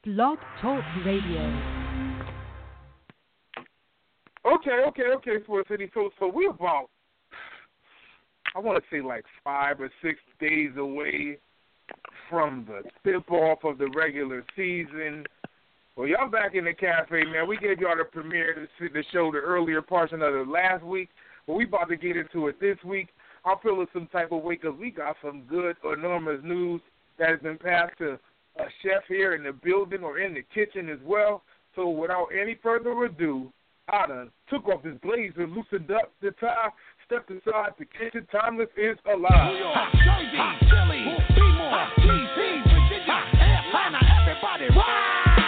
Blog Talk Radio. Okay, for City. So we're about, I want to say like 5 or 6 days away from the tip-off of the regular season. Well, y'all back in the cafe, man. We gave y'all the premiere to the show the earlier portion of the last week, but we about to get into it this week. I'm feeling some type of way because we got some good, enormous news that has been passed to a chef here in the building or in the kitchen as well. So without any further ado, I done took off this blazer, loosened up the tie, stepped aside. The kitchen timeless is alive. New York, Jersey, Philly, Baltimore, DC, Virginia, Atlanta, everybody rock!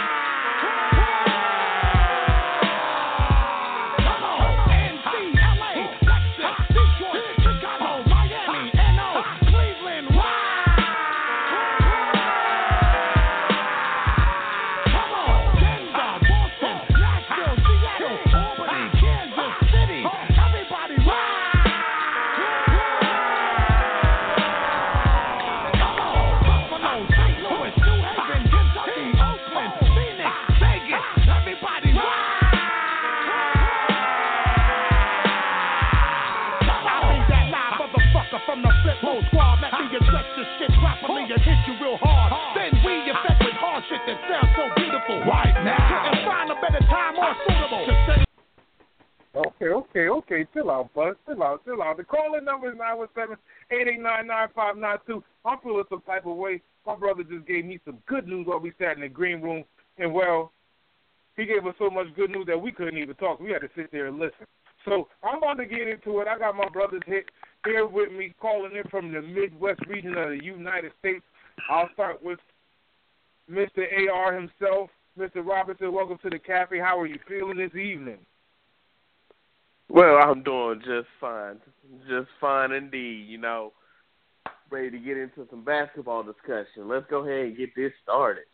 Okay. Chill out, Buzz. Chill out. The calling number is 917-889-9592. I'm feeling some type of way. My brother just gave me some good news while we sat in the green room. And, well, he gave us so much good news that we couldn't even talk. We had to sit there and listen. So I'm about to get into it. I got my brothers here with me calling in from the Midwest region of the United States. I'll start with Mr. AR himself. Mr. Robinson, welcome to the cafe. How are you feeling this evening? Well, I'm doing just fine. Just fine indeed, Ready to get into some basketball discussion. Let's go ahead and get this started.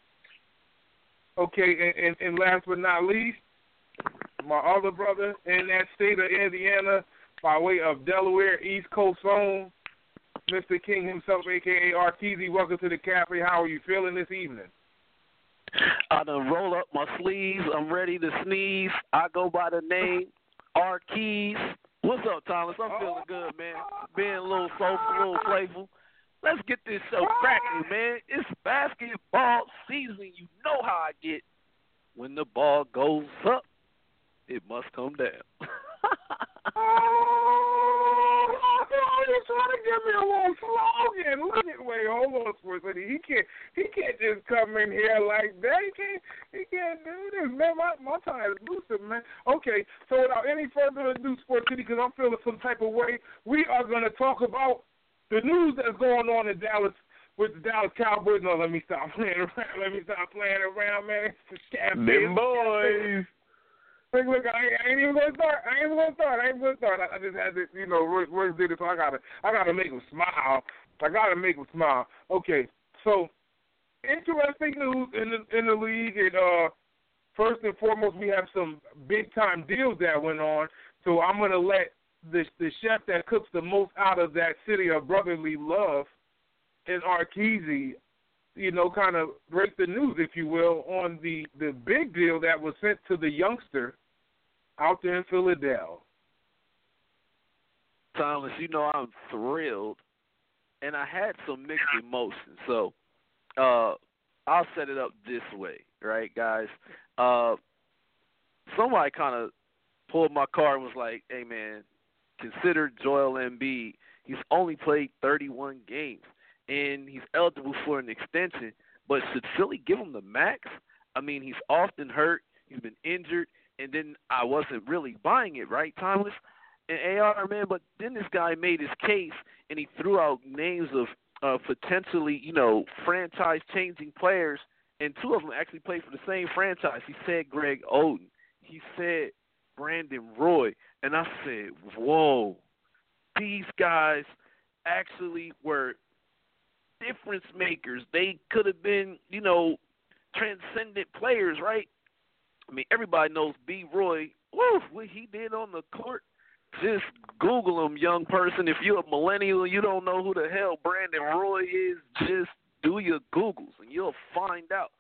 Okay, and last but not least, my other brother in that state of Indiana, by way of Delaware, East Coast zone, Mr. King himself, a.k.a. Arteezy. Welcome to the cafe. How are you feeling this evening? I done roll up my sleeves. I'm ready to sneeze. I go by the name Keys. What's up, Thomas? I'm feeling good, man. Being a little soulful, a little playful. Let's get this show cracking, man. It's basketball season. You know how I get. When the ball goes up, it must come down. You're trying to give me a little slogan. Look at, wait, hold on for a second. He can't just come in here like that. He can't do this, man. My time is loosened, man. Okay, so without any further ado, Sports City, because I'm feeling some type of way, we are going to talk about the news that's going on in Dallas with the Dallas Cowboys. No, let me stop playing around, man. Them boys. Look, I ain't even gonna start. I just had to, Royce did it, so I gotta make him smile. Okay, so interesting news in the league, and first and foremost, we have some big time deals that went on. So I'm gonna let the chef that cooks the most out of that city of brotherly love, and Arteezy, kind of break the news, if you will, on the big deal that was sent to the youngster out there in Philadelphia. Thomas, I'm thrilled, and I had some mixed emotions. So I'll set it up this way, right, guys? Somebody kind of pulled my card and was like, hey, man, consider Joel Embiid. He's only played 31 games, and he's eligible for an extension. But should Philly give him the max? I mean, he's often hurt. He's been injured. And then I wasn't really buying it, right, Thomas? And AR, man, but then this guy made his case, and he threw out names of potentially, franchise-changing players, and two of them actually played for the same franchise. He said Greg Oden. He said Brandon Roy. And I said, whoa, these guys actually were difference makers. They could have been, transcendent players, right? I mean, everybody knows B. Roy. Woo, what he did on the court. Just Google him, young person. If you're a millennial and you don't know who the hell Brandon Roy is, just do your Googles and you'll find out.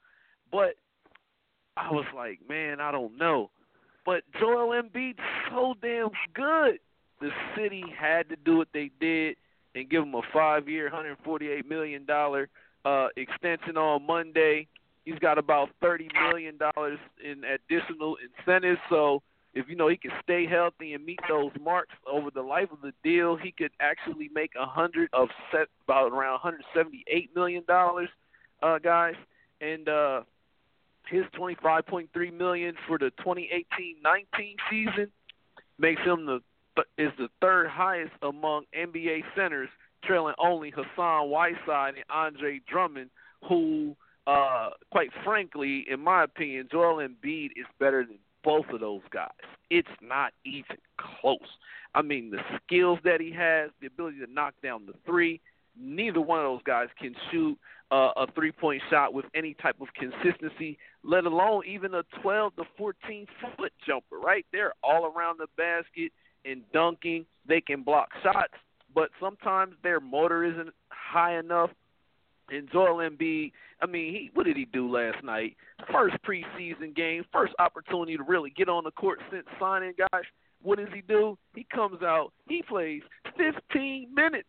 But I was like, man, I don't know. But Joel Embiid's so damn good. The city had to do what they did and give him a 5-year, $148 million extension on Monday. He's got about $30 million in additional incentives. So if, he can stay healthy and meet those marks over the life of the deal, he could actually make about around $178 million, guys. And his $25.3 million for the 2018-19 season makes him is the third highest among NBA centers, trailing only Hassan Whiteside and Andre Drummond, who, quite frankly, in my opinion, Joel Embiid is better than both of those guys. It's not even close. I mean, the skills that he has, the ability to knock down the three, neither one of those guys can shoot a three-point shot with any type of consistency, let alone even a 12 to 14-foot jumper, right? They're all around the basket and dunking. They can block shots, but sometimes their motor isn't high enough. And Joel Embiid, what did he do last night? First preseason game, first opportunity to really get on the court since signing, guys. What does he do? He comes out, he plays 15 minutes.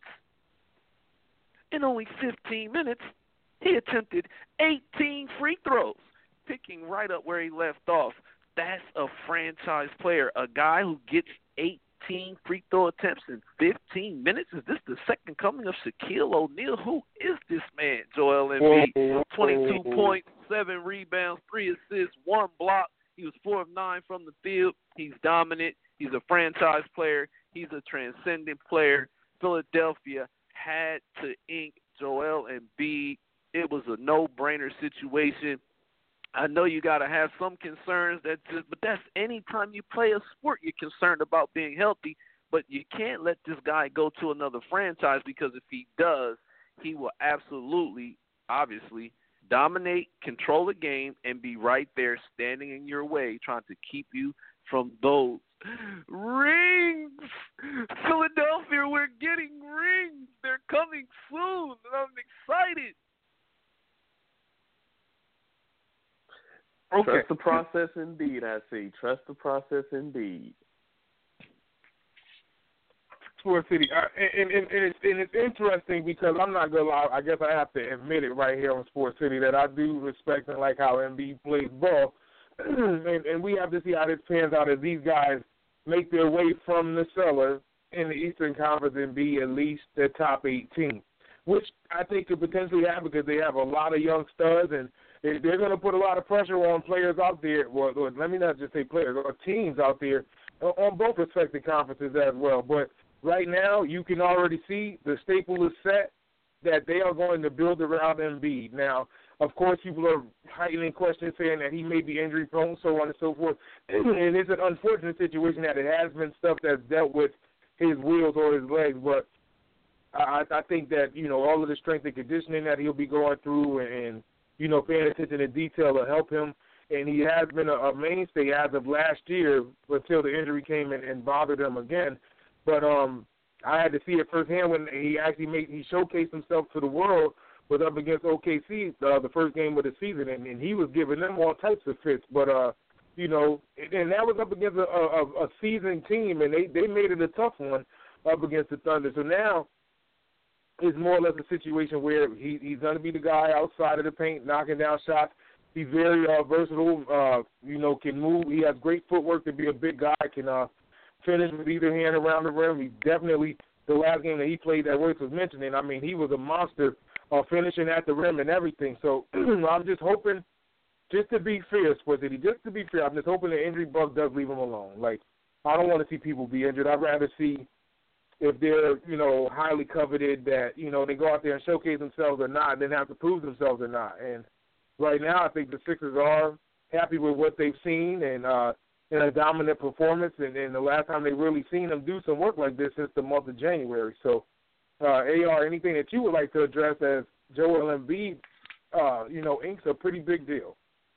In only 15 minutes, he attempted 18 free throws, picking right up where he left off. That's a franchise player, a guy who gets 18 free throw attempts in 15 minutes. Is this the second coming of Shaquille O'Neal? Who is this man, Joel Embiid? 22 points, 7 rebounds, 3 assists, 1 block. He was 4 of 9 from the field. He's dominant. He's a franchise player. He's a transcendent player. Philadelphia had to ink Joel Embiid. It was a no-brainer situation. I know you got to have some concerns, but that's any time you play a sport, you're concerned about being healthy. But you can't let this guy go to another franchise, because if he does, he will absolutely, obviously, dominate, control the game, and be right there standing in your way trying to keep you from those rings. Philadelphia, we're getting rings. They're coming soon, and I'm excited. Okay. Trust the process indeed, I see. Trust the process indeed. Sports City. And it's interesting because I'm not going to lie. I guess I have to admit it right here on Sports City that I do respect and like how Embiid plays ball. and we have to see how this pans out as these guys make their way from the cellar in the Eastern Conference and be at least the top 18, which I think could potentially happen because they have a lot of young studs, and they're going to put a lot of pressure on players out there. Well, let me not just say players, or teams out there on both respective conferences as well. But right now, you can already see the staple is set that they are going to build around Embiid. Now, of course, people are heightening questions saying that he may be injury prone, so on and so forth. And it's an unfortunate situation that it has been stuff that's dealt with his wheels or his legs. But I think that, all of the strength and conditioning that he'll be going through and paying attention to detail will help him. And he has been a mainstay as of last year until the injury came and bothered him again. But I had to see it firsthand when he actually he showcased himself to the world. Was up against OKC the first game of the season, and he was giving them all types of fits. But and that was up against a seasoned team, and they made it a tough one up against the Thunder. So now it's more or less a situation where he's going to be the guy outside of the paint, knocking down shots. He's very versatile. Can move. He has great footwork to be a big guy. Can finish with either hand around the rim. He definitely, the last game that he played that Royce was mentioning, he was a monster. Finishing at the rim and everything. So I'm just hoping, just to be fair, Sports City, I'm just hoping the injury bug does leave him alone. Like, I don't want to see people be injured. I'd rather see if they're, highly coveted that, they go out there and showcase themselves or not, then have to prove themselves or not. And right now I think the Sixers are happy with what they've seen and in a dominant performance. And the last time they really seen them do some work like this since the month of January. So, AR, anything that you would like to address as Joel Embiid, inks a pretty big deal?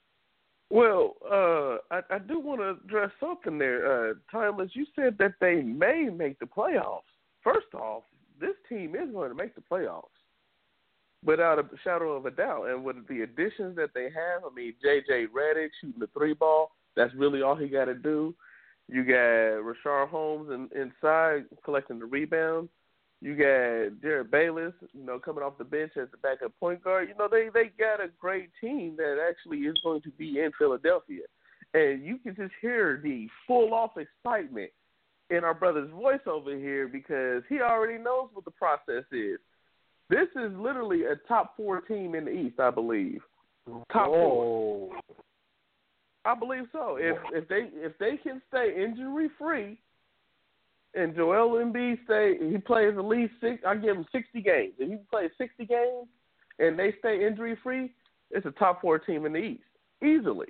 Well, I do want to address something there. Timeless, you said that they may make the playoffs. First off, this team is going to make the playoffs. without a shadow of a doubt. And with the additions that they have, I mean, J.J. Redick shooting the 3-ball, that's really all he got to do. You got Rashard Holmes inside collecting the rebound. You got Jared Bayless, coming off the bench as the backup point guard. They got a great team that actually is going to be in Philadelphia. And you can just hear the full-off excitement in our brother's voice over here because he already knows what the process is. This is literally a top 4 team in the East, I believe. Top 4. I believe so. If they can stay injury free, and Joel Embiid he plays at least I give him 60 games. If he plays 60 games and they stay injury free, it's a top 4 team in the East easily.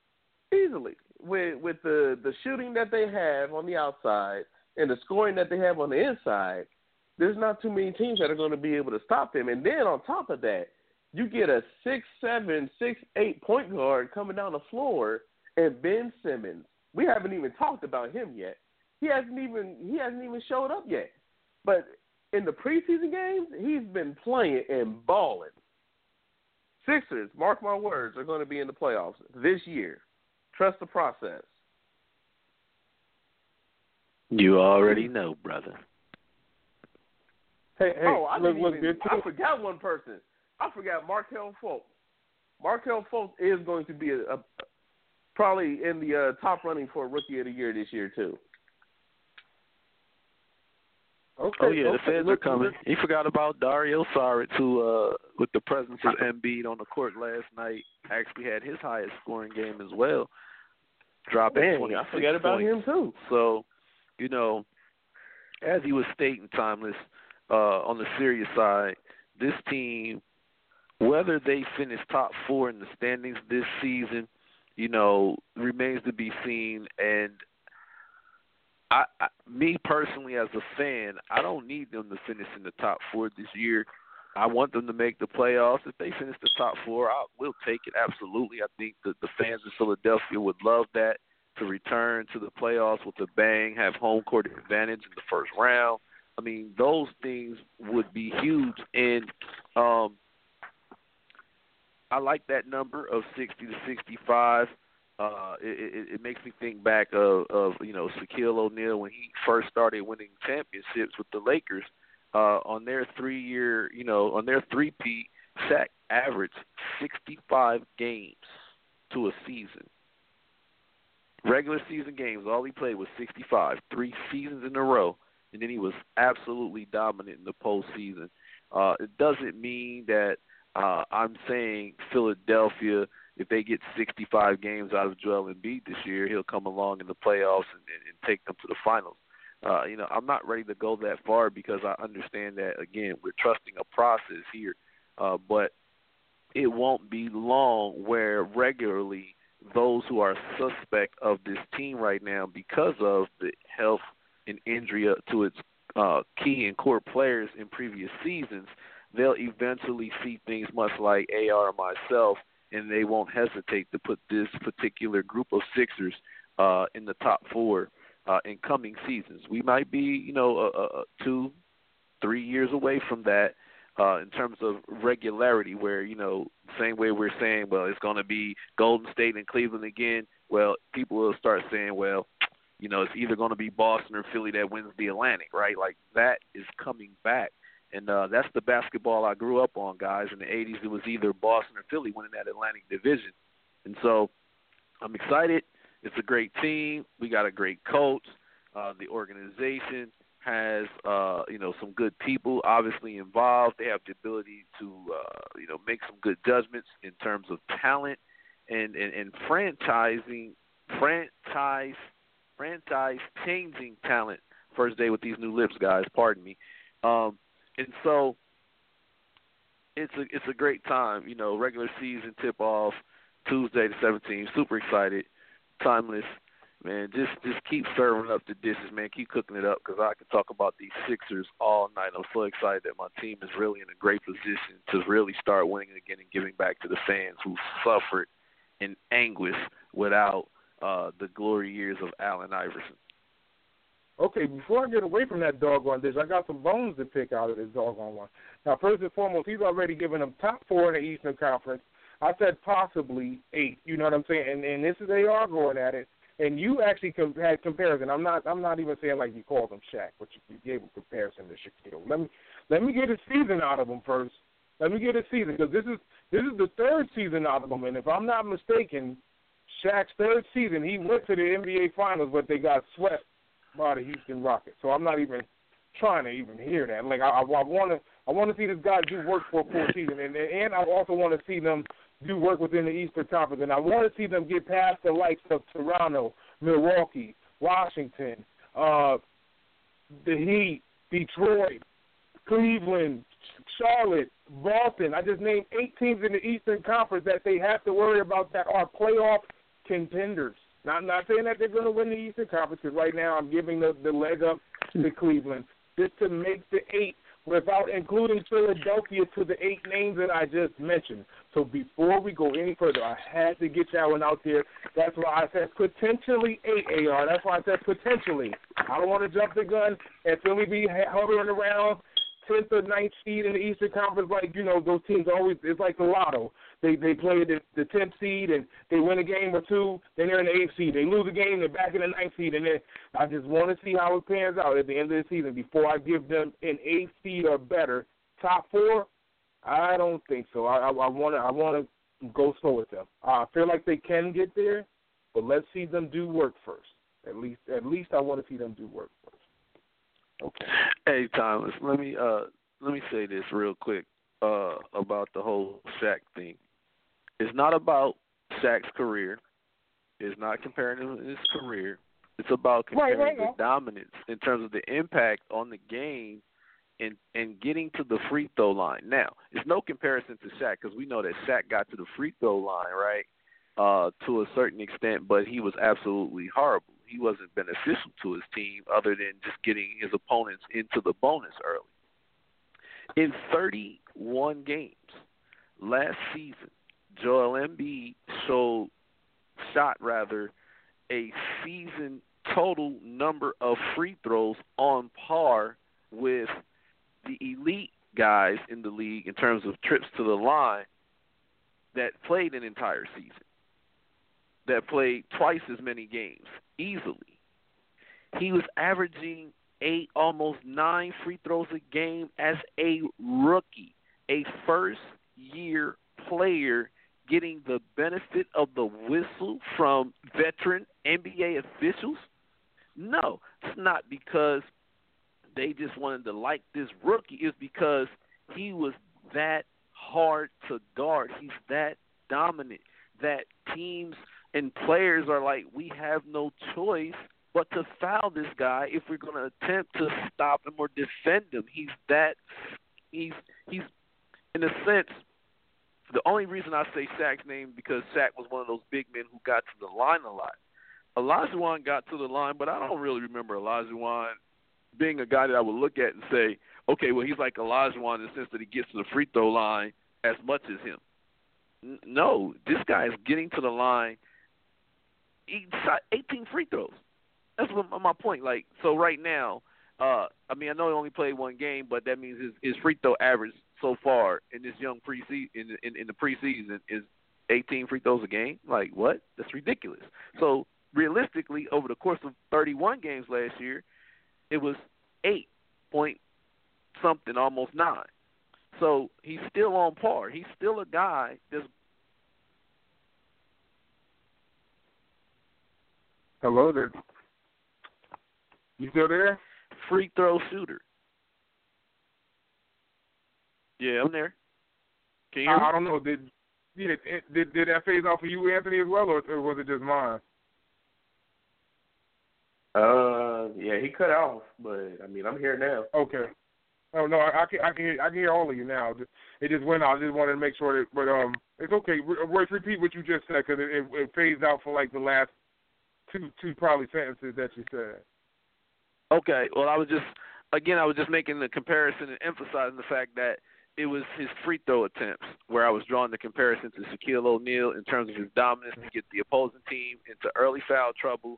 With the shooting that they have on the outside and the scoring that they have on the inside, there's not too many teams that are going to be able to stop them. And then on top of that, you get a 6'7", 6'8" point guard coming down the floor, and Ben Simmons. We haven't even talked about him yet. He hasn't even showed up yet. But in the preseason games, he's been playing and balling. Sixers, mark my words, are going to be in the playoffs this year. Trust the process. You already know, brother. Hey, I forgot one person. I forgot Markelle Fultz. Markelle Fultz is going to be probably in the top running for Rookie of the Year this year too. Okay, the fans are coming. He forgot about Dario Saric, who, with the presence of Embiid on the court last night, actually had his highest scoring game as well, dropping 26 I forgot about him too. So, as he was stating, Timeless, on the serious side, this team, whether they finish top 4 in the standings this season, remains to be seen. And me personally, as a fan, I don't need them to finish in the top 4 this year. I want them to make the playoffs. If they finish the top 4, we'll take it, absolutely. I think the fans of Philadelphia would love that, to return to the playoffs with a bang, have home court advantage in the first round. I mean, those things would be huge. And I like that number of 60 to 65. It makes me think back of Shaquille O'Neal when he first started winning championships with the Lakers. On their 3-year, on their three-peat, Shaq averaged 65 games to a season. Regular season games, all he played was 65, 3 seasons in a row, and then he was absolutely dominant in the postseason. It doesn't mean that I'm saying Philadelphia, if they get 65 games out of Joel Embiid this year, he'll come along in the playoffs and take them to the finals. I'm not ready to go that far because I understand that, again, we're trusting a process here. But it won't be long where regularly those who are suspect of this team right now because of the health and injury to its key and core players in previous seasons, they'll eventually see things much like AR and myself, and they won't hesitate to put this particular group of Sixers in the top 4 in coming seasons. We might be, 2-3 years away from that in terms of regularity where, same way we're saying, well, it's going to be Golden State and Cleveland again. Well, people will start saying, well, it's either going to be Boston or Philly that wins the Atlantic, right? Like that is coming back. And that's the basketball I grew up on, guys. In the 80s, it was either Boston or Philly winning that Atlantic division. And so I'm excited. It's a great team. We got a great coach. The organization has, some good people obviously involved. They have the ability to, make some good judgments in terms of talent and franchise-changing talent. First day with these new lips, guys. Pardon me. And so it's a great time. Regular season tip-off Tuesday the 17th. Super excited. Timeless. Man, just keep serving up the dishes, man. Keep cooking it up because I can talk about these Sixers all night. I'm so excited that my team is really in a great position to really start winning again and giving back to the fans who suffered in anguish without the glory years of Allen Iverson. Okay, before I get away from that doggone dish, I got some bones to pick out of this doggone one. Now, first and foremost, he's already given them top 4 in the Eastern Conference. I said possibly 8. You know what I'm saying? And this is they are going at it. And you actually had comparison. I'm not even saying like you called him Shaq, but you gave a comparison to Shaquille. Let me get a season out of him first. Let me get a season because this is the 3rd season out of him, and if I'm not mistaken, Shaq's 3rd season he went to the NBA Finals, but they got swept by the Houston Rockets. So I'm not even trying to even hear that. Like I want to see this guy do work for a full season, and I also want to see them do work within the Eastern Conference, and I want to see them get past the likes of Toronto, Milwaukee, Washington, the Heat, Detroit, Cleveland, Charlotte, Boston. I just named 8 teams in the Eastern Conference that they have to worry about that are playoff contenders. Now, I'm not saying that they're going to win the Eastern Conference because right now I'm giving the leg up to Cleveland just to make the 8 without including Philadelphia to the 8 names that I just mentioned. So before we go any further, I had to get that one out there. That's why I said potentially 8 AR. That's why I said potentially. I don't want to jump the gun and Philly be hovering around 10th or 9th seed in the Eastern Conference, like, you know, those teams always, it's like the lotto. They play the 10th seed and they win a game or two, then they're in the 8th seed. They lose a game, they're back in the 9th seed, and then I just want to see how it pans out at the end of the season before I give them an 8th seed or better. Top 4, I don't think so. I want to go slow with them. I feel like they can get there, but let's see them do work first. At least I want to see them do work first. Okay. Hey Thomas, let me say this real quick about the whole Shaq thing. It's not about Shaq's career. It's not comparing his career. It's about comparing the dominance in terms of the impact on the game and getting to the free throw line. Now, it's no comparison to Shaq because we know that Shaq got to the free throw line, right, to a certain extent, but he was absolutely horrible. He wasn't beneficial to his team other than just getting his opponents into the bonus early. In 31 games last season, Joel Embiid shot a season total number of free throws on par with the elite guys in the league in terms of trips to the line that played an entire season, that played twice as many games easily. He was averaging 8, almost 9 free throws a game as a rookie, a first-year player getting the benefit of the whistle from veteran NBA officials? No, it's not because they just wanted to like this rookie. It's because he was that hard to guard. He's that dominant that teams and players are like, we have no choice but to foul this guy if we're going to attempt to stop him or defend him. He's in a sense, the only reason I say Shaq's name because Shaq was one of those big men who got to the line a lot. Olajuwon got to the line, but I don't really remember Olajuwon being a guy that I would look at and say, okay, well, he's like Olajuwon in the sense that he gets to the free throw line as much as him. No, this guy is getting to the line. He shot 18 free throws. That's what my point. Like, so right now, I know he only played one game, but that means his free throw average so far in this young preseason in the preseason is 18 free throws a game. Like, what? That's ridiculous. So realistically, over the course of 31 games last year, it was 8 point something, almost 9. So he's still on par. He's still a guy that's. Hello there. You still there? Free throw shooter. Yeah, I'm there. Can you hear me? I don't know. Did that phase off for you, Anthony, as well, or was it just mine? Yeah, he cut off, but I mean, I'm here now. Okay. Oh no, I can hear all of you now. It just went out. I just wanted to make sure that, but it's okay. Royce, repeat what you just said because it phased out for like the last two probably sentences that you said. Okay. Well, I was just making the comparison and emphasizing the fact that it was his free throw attempts where I was drawing the comparison to Shaquille O'Neal in terms of his dominance to get the opposing team into early foul trouble,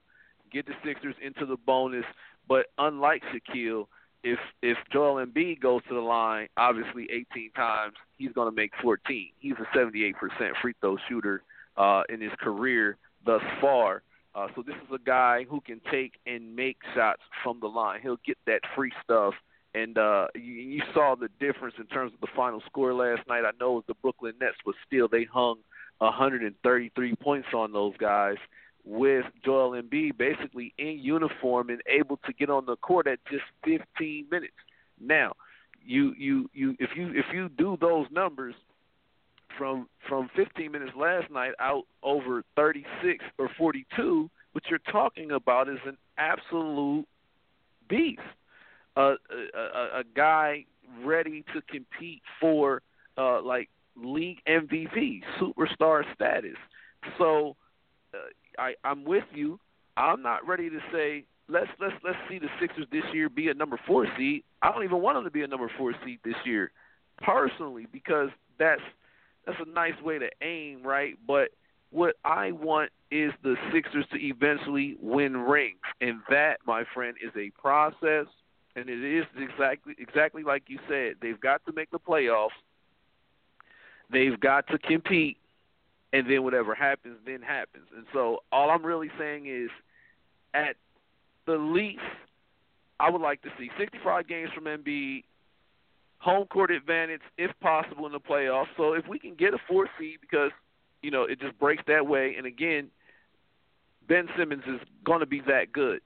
get the Sixers into the bonus. But unlike Shaquille, if Joel Embiid goes to the line, obviously 18 times, he's going to make 14. He's a 78% free throw shooter in his career thus far. So this is a guy who can take and make shots from the line. He'll get that free stuff. And you saw the difference in terms of the final score last night. I know it was the Brooklyn Nets, but still they hung 133 points on those guys, with Joel Embiid basically in uniform and able to get on the court at just 15 minutes. Now, if you do those numbers from 15 minutes last night out over 36 or 42, what you're talking about is an absolute beast. A guy ready to compete for like league MVP, superstar status. So I'm with you. I'm not ready to say let's see the Sixers this year be a number 4 seed. I don't even want them to be a number 4 seed this year, personally, because that's a nice way to aim, right? But what I want is the Sixers to eventually win rings, and that, my friend, is a process. And it is exactly like you said. They've got to make the playoffs. They've got to compete, and then whatever happens, then happens. And so all I'm really saying is, at the least, I would like to see 65 games from Embiid, home court advantage if possible in the playoffs. So if we can get a 4th seed, because it just breaks that way. And again, Ben Simmons is going to be that good.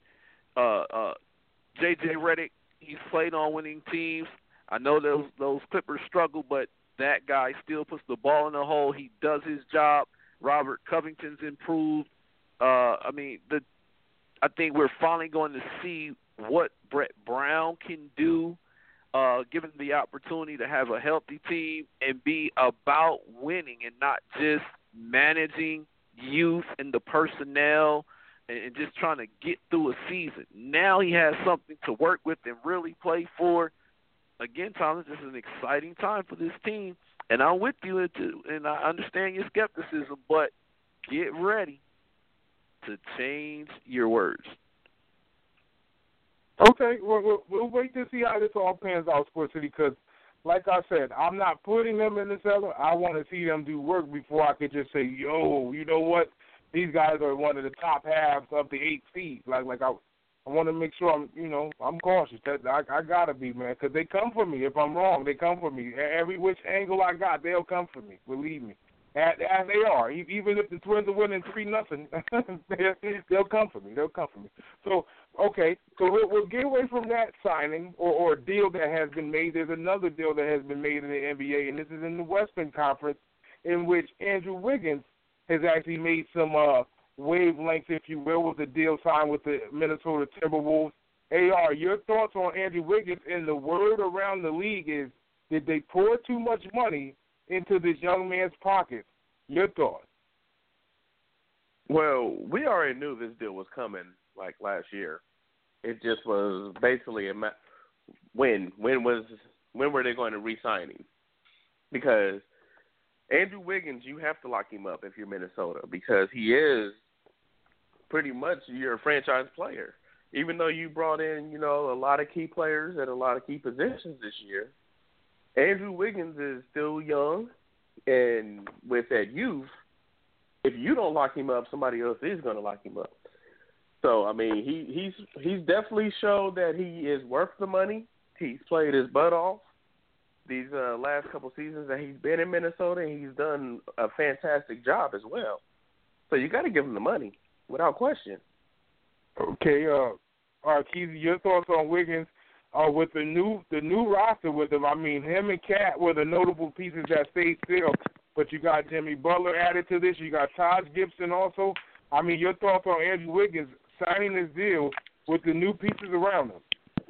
J.J. Redick, he's played on winning teams. I know those Clippers struggle, but that guy still puts the ball in the hole. He does his job. Robert Covington's improved. I think we're finally going to see what Brett Brown can do, given the opportunity to have a healthy team and be about winning and not just managing youth and the personnel and just trying to get through a season. Now he has something to work with and really play for. Again, Thomas, this is an exciting time for this team, and I'm with you, and I understand your skepticism, but get ready to change your words. Okay, we'll wait to see how this all pans out, Sports City, because, like I said, I'm not putting them in the cellar. I want to see them do work before I could just say, yo, you know what? These guys are one of the top halves of the 8 seeds. I want to make sure I'm cautious. I gotta be, man, because they come for me. If I'm wrong, they come for me. Every which angle I got, they'll come for me. Believe me, as they are. Even if the Twins are winning 3-0, they'll come for me. They'll come for me. So okay, so we'll get away from that signing or deal that has been made. There's another deal that has been made in the NBA, and this is in the Western Conference, in which Andrew Wiggins has actually made some wavelengths, if you will, with the deal signed with the Minnesota Timberwolves. AR, your thoughts on Andrew Wiggins? And the word around the league is, did they pour too much money into this young man's pockets? Your thoughts? Well, we already knew this deal was coming like last year. It just was basically when were they going to re-sign him? Because Andrew Wiggins, you have to lock him up if you're Minnesota, because he is pretty much your franchise player. Even though you brought in, a lot of key players at a lot of key positions this year, Andrew Wiggins is still young, and with that youth, if you don't lock him up, somebody else is going to lock him up. So, I mean, he's definitely showed that he is worth the money. He's played his butt off these last couple seasons that he's been in Minnesota, and he's done a fantastic job as well. So you got to give him the money, without question. Okay, all right, Keith, your thoughts on Wiggins with the new roster with him? I mean, him and Cat were the notable pieces that stayed still, but you got Jimmy Butler added to this. You got Taj Gibson also. I mean, your thoughts on Andrew Wiggins signing this deal with the new pieces around him?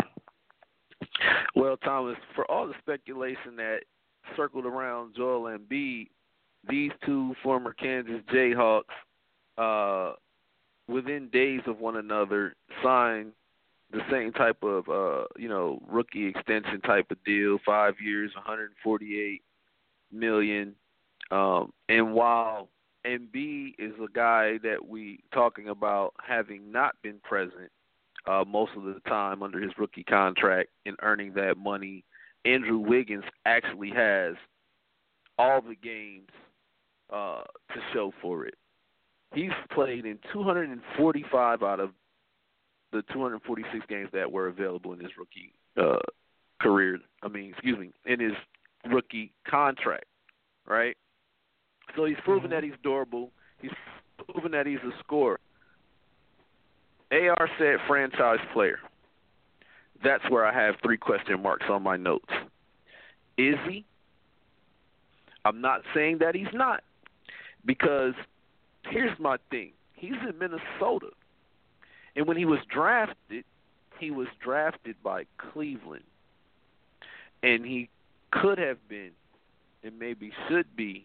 Well, Thomas, for all the speculation that circled around Joel Embiid, these two former Kansas Jayhawks, within days of one another, signed the same type of, rookie extension type of deal, 5 years, $148 million. And while Embiid is a guy that we talking about having not been present most of the time under his rookie contract and earning that money. Andrew Wiggins actually has all the games to show for it. He's played in 245 out of the 246 games that were available in his rookie career. In his rookie contract, right? So he's proven that he's durable. He's proven that he's a scorer. AR said franchise player. That's where I have 3 question marks on my notes. Is he? I'm not saying that he's not, because here's my thing. He's in Minnesota. And when he was drafted by Cleveland. And he could have been, and maybe should be,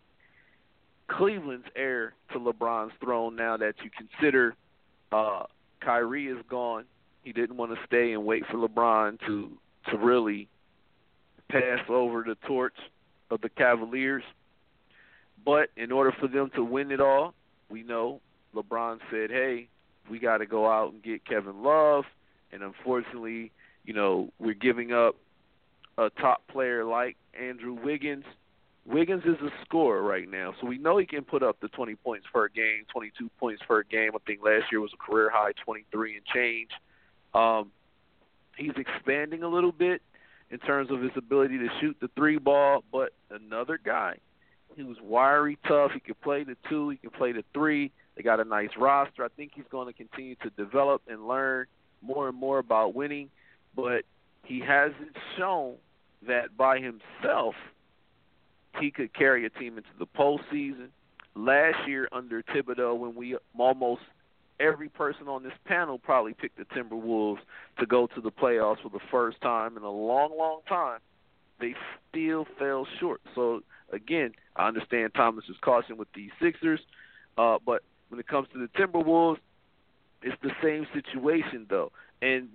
Cleveland's heir to LeBron's throne now that you consider Kyrie is gone. He didn't want to stay and wait for LeBron to really pass over the torch of the Cavaliers. But in order for them to win it all, we know LeBron said, hey, we got to go out and get Kevin Love. And unfortunately, we're giving up a top player like Andrew Wiggins. Wiggins is a scorer right now, so we know he can put up the 20 points per game, 22 points per game. I think last year was a career high 23 and change. He's expanding a little bit in terms of his ability to shoot the 3 ball, but another guy. He was wiry, tough. He could play the 2. He can play the 3. They got a nice roster. I think he's going to continue to develop and learn more and more about winning, but he hasn't shown that by himself he could carry a team into the postseason. Last year under Thibodeau, when we almost every person on this panel probably picked the Timberwolves to go to the playoffs for the first time in a long, long time, they still fell short. So, again, I understand Thomas's caution with the Sixers, but when it comes to the Timberwolves, it's the same situation, though. And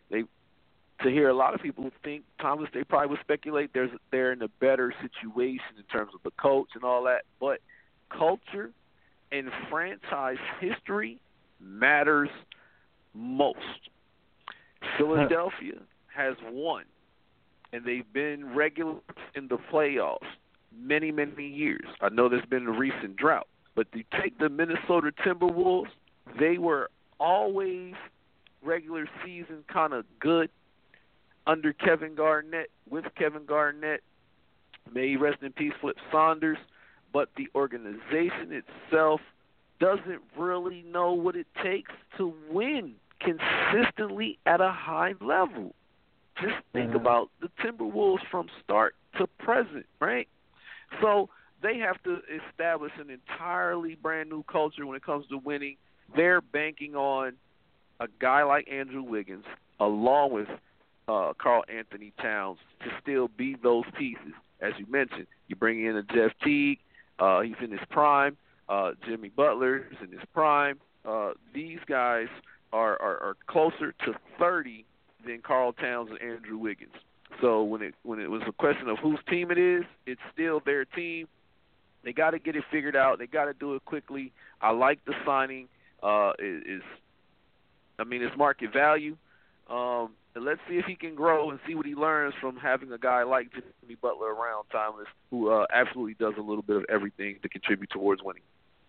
to hear a lot of people think, Thomas, they probably would speculate they're in a better situation in terms of the coach and all that. But culture and franchise history matters most. Philadelphia has won, and they've been regulars in the playoffs many, many years. I know there's been a recent drought, but to take the Minnesota Timberwolves, they were always regular season kind of good under Kevin Garnett, with Kevin Garnett. May he rest in peace, Flip Saunders. But the organization itself doesn't really know what it takes to win consistently at a high level. Just think about the Timberwolves from start to present, right? So they have to establish an entirely brand new culture when it comes to winning. They're banking on a guy like Andrew Wiggins, along with Karl Anthony Towns, to still be those pieces. As you mentioned, you bring in a Jeff Teague, he's in his prime. Jimmy Butler's in his prime. These guys are closer to 30 than Karl Towns and Andrew Wiggins. So when it was a question of whose team it is, it's still their team. They got to get it figured out. They got to do it quickly. I like the signing. It's market value. And let's see if he can grow and see what he learns from having a guy like Jimmy Butler around, Thomas, who absolutely does a little bit of everything to contribute towards winning.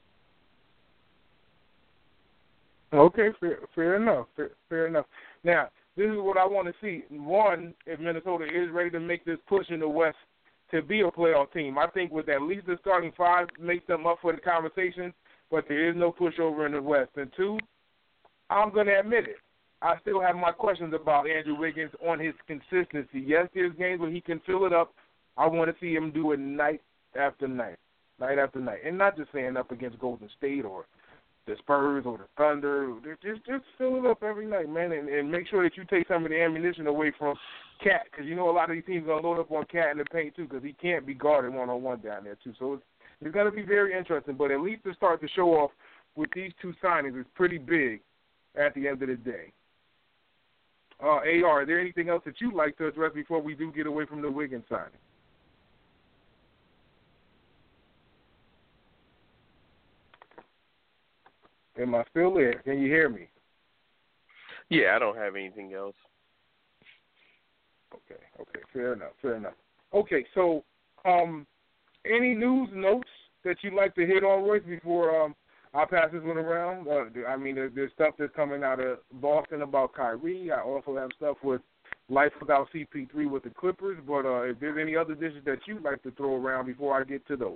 Okay, fair enough. Fair enough. Now, this is what I want to see. One, if Minnesota is ready to make this push in the West to be a playoff team, I think with at least the starting 5 makes them up for the conversation, but there is no pushover in the West. And 2, I'm going to admit it. I still have my questions about Andrew Wiggins on his consistency. Yes, there's games where he can fill it up. I want to see him do it night after night, and not just saying up against Golden State or the Spurs or the Thunder. Just fill it up every night, man, and make sure that you take some of the ammunition away from Cat, because you know a lot of these teams are going to load up on Cat in the paint too, because he can't be guarded one-on-one down there too. So it's going to be very interesting, but at least to start to show off with these 2 signings is pretty big at the end of the day. AR, is there anything else that you'd like to address before we do get away from the Wiggins signing? Am I still there? Can you hear me? Yeah, I don't have anything else. Okay, fair enough. Okay, so any news notes that you'd like to hit on, Royce, before I pass this one around? I mean, there's stuff that's coming out of Boston about Kyrie. I also have stuff with life without CP3 with the Clippers, but if there's any other dishes that you'd like to throw around before I get to those.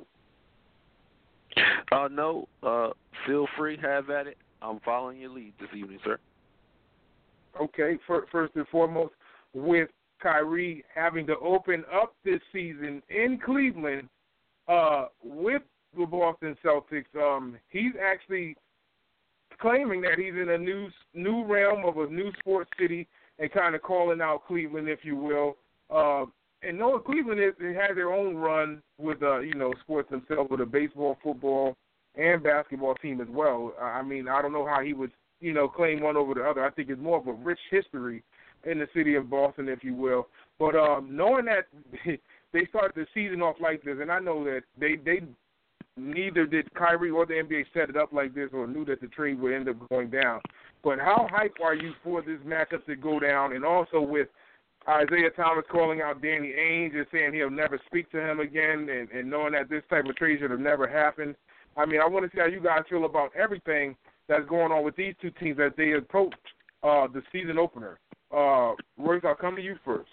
No, feel free, have at it. I'm following your lead this evening, sir. Okay, first and foremost, with Kyrie having to open up this season in Cleveland with the Boston Celtics, he's actually claiming that he's in a new realm of a new sports city and kind of calling out Cleveland, if you will. And knowing Cleveland has their own run with sports themselves, with a baseball, football, and basketball team as well. I mean, I don't know how he would claim one over the other. I think it's more of a rich history in the city of Boston, if you will. But knowing that they start the season off like this, and I know that they neither did Kyrie or the NBA set it up like this or knew that the trade would end up going down. But how hyped are you for this matchup to go down? And also with Isaiah Thomas calling out Danny Ainge and saying he'll never speak to him again, and knowing that this type of trade should have never happened. I mean, I want to see how you guys feel about everything that's going on with these two teams as they approach the season opener. Royce, I'll come to you first.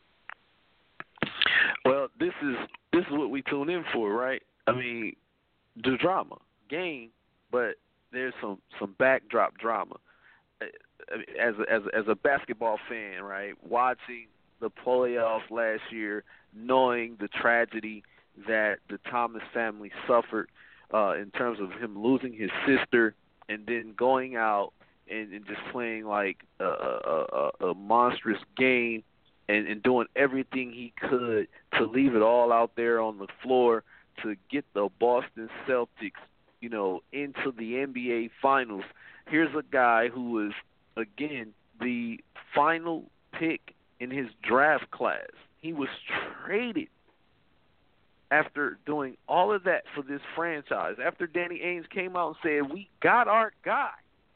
Well, this is what we tune in for, right? I mean, the drama, game, but there's some backdrop drama. As a basketball fan, right, watching the playoffs last year, knowing the tragedy that the Thomas family suffered in terms of him losing his sister and then going out and just playing like a monstrous game and doing everything he could to leave it all out there on the floor to get the Boston Celtics, into the NBA Finals. Here's a guy who was, again, the final pick in his draft class. He was traded after doing all of that for this franchise. After Danny Ainge came out and said, we got our guy,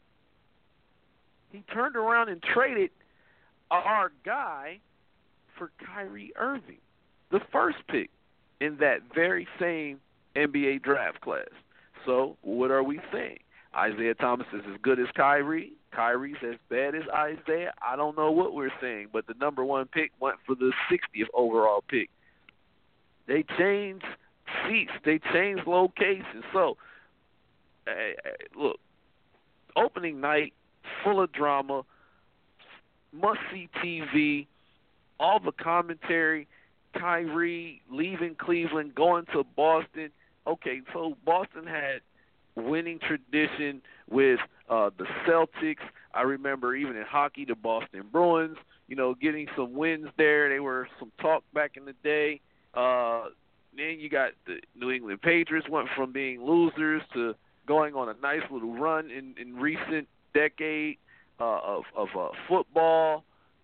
he turned around and traded our guy for Kyrie Irving, the first pick in that very same NBA draft class. So what are we saying? Isaiah Thomas is as good as Kyrie. Kyrie's as bad as Isaiah. I don't know what we're saying, but the number one pick went for the 60th overall pick. They changed seats. They changed locations. So, look, opening night, full of drama, must-see TV, all the commentary, Kyrie leaving Cleveland, going to Boston. Okay, so Boston had winning tradition with the Celtics. I remember even in hockey, the Boston Bruins, getting some wins there. They were some talk back in the day. Then you got the New England Patriots went from being losers to going on a nice little run in recent decade of football.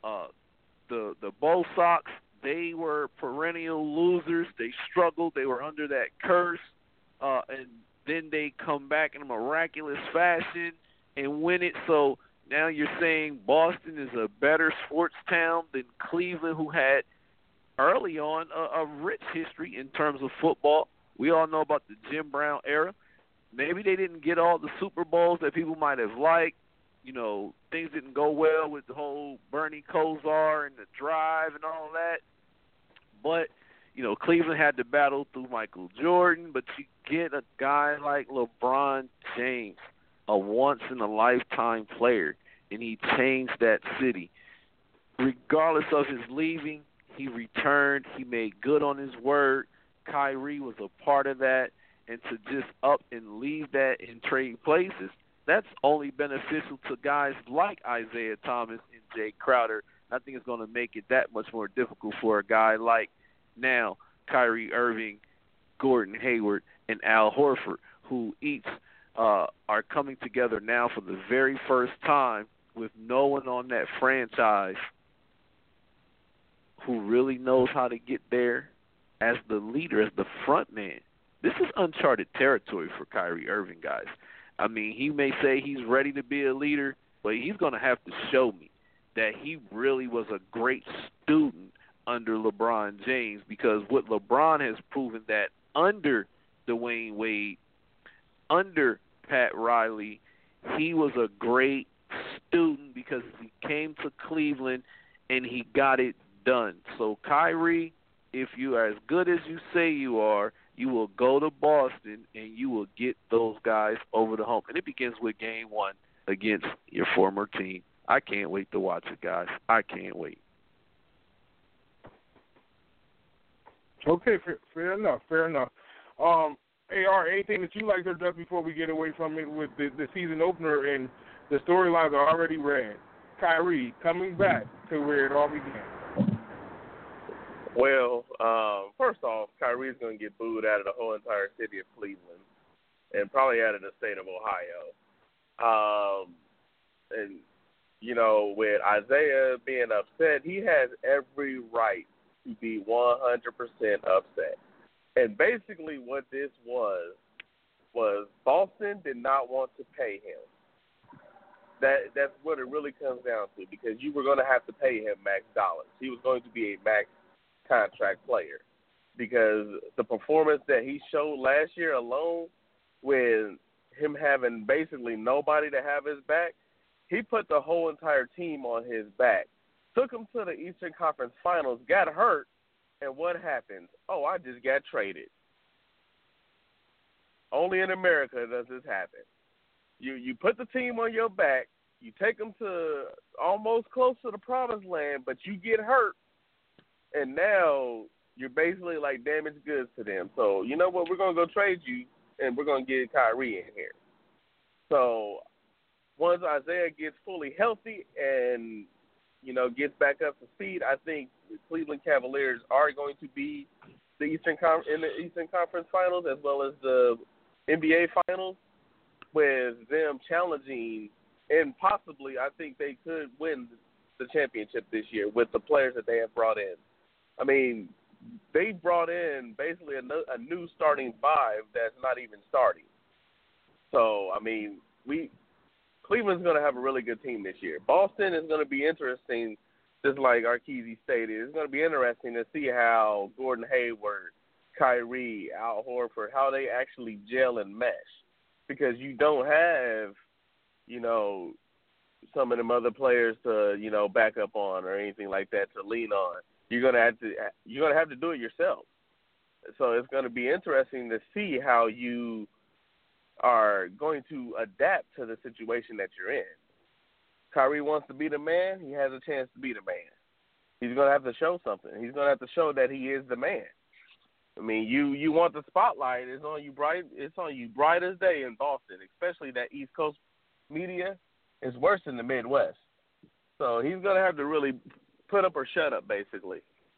The Bo Sox, they were perennial losers. They struggled. They were under that curse. And then they come back in a miraculous fashion and win it. So now you're saying Boston is a better sports town than Cleveland, who had early on a rich history in terms of football. We all know about the Jim Brown era. Maybe they didn't get all the Super Bowls that people might have liked. Things didn't go well with the whole Bernie Kosar and the drive and all that. But, Cleveland had to battle through Michael Jordan, but you get a guy like LeBron James, a once-in-a-lifetime player, and he changed that city. Regardless of his leaving, he returned. He made good on his word. Kyrie was a part of that. And to just up and leave that and trade places, that's only beneficial to guys like Isaiah Thomas and Jay Crowder. I think it's going to make it that much more difficult for a guy like now Kyrie Irving, Gordon Hayward, and Al Horford, who each are coming together now for the very first time with no one on that franchise who really knows how to get there as the leader, as the front man. This is uncharted territory for Kyrie Irving, guys. I mean, he may say he's ready to be a leader, but he's going to have to show me that he really was a great student under LeBron James, because what LeBron has proven that under Dwayne Wade, under Pat Riley, he was a great student because he came to Cleveland and he got it done. So, Kyrie, if you are as good as you say you are, you will go to Boston and you will get those guys over the hump. And it begins with Game 1 against your former team. I can't wait to watch it, guys. I can't wait. Okay, fair enough. AR, anything that you like to address before we get away from it with the season opener and the storylines are already read? Kyrie coming back to where it all began. Well, first off, Kyrie's going to get booed out of the whole entire city of Cleveland and probably out of the state of Ohio. And, you know, with Isaiah being upset, he has every right to be 100% upset. And basically what this was Boston did not want to pay him. That's what it really comes down to, because you were going to have to pay him max dollars. He was going to be a max contract player, because the performance that he showed last year alone, with him having basically nobody to have his back, he put the whole entire team on his back, took him to the Eastern Conference Finals, got hurt, and what happened? Oh, I just got traded. Only in America does this happen. You put the team on your back, you take them to almost close to the promised land, but you get hurt, and now you're basically like damaged goods to them. So, you know what, we're going to go trade you, and we're going to get Kyrie in here. So once Isaiah gets fully healthy and, you know, gets back up to speed, I think the Cleveland Cavaliers are going to be in the Eastern Conference Finals, as well as the NBA Finals, with them challenging, and possibly I think they could win the championship this year with the players that they have brought in. I mean, they brought in basically a new starting five that's not even starting. So, I mean, Cleveland's going to have a really good team this year. Boston is going to be interesting, just like Arkeezy stated. It's going to be interesting to see how Gordon Hayward, Kyrie, Al Horford, how they actually gel and mesh. Because you don't have, you know, some of them other players to, you know, back up on or anything like that to lean on. You're gonna have to do it yourself. So it's going to be interesting to see how you are going to adapt to the situation that you're in. Kyrie wants to be the man. He has a chance to be the man. He's going to have to show something. He's going to have to show that he is the man. I mean, you want the spotlight. It's on you bright as day in Boston, especially that East Coast media is worse than the Midwest. So he's going to have to really put up or shut up, basically.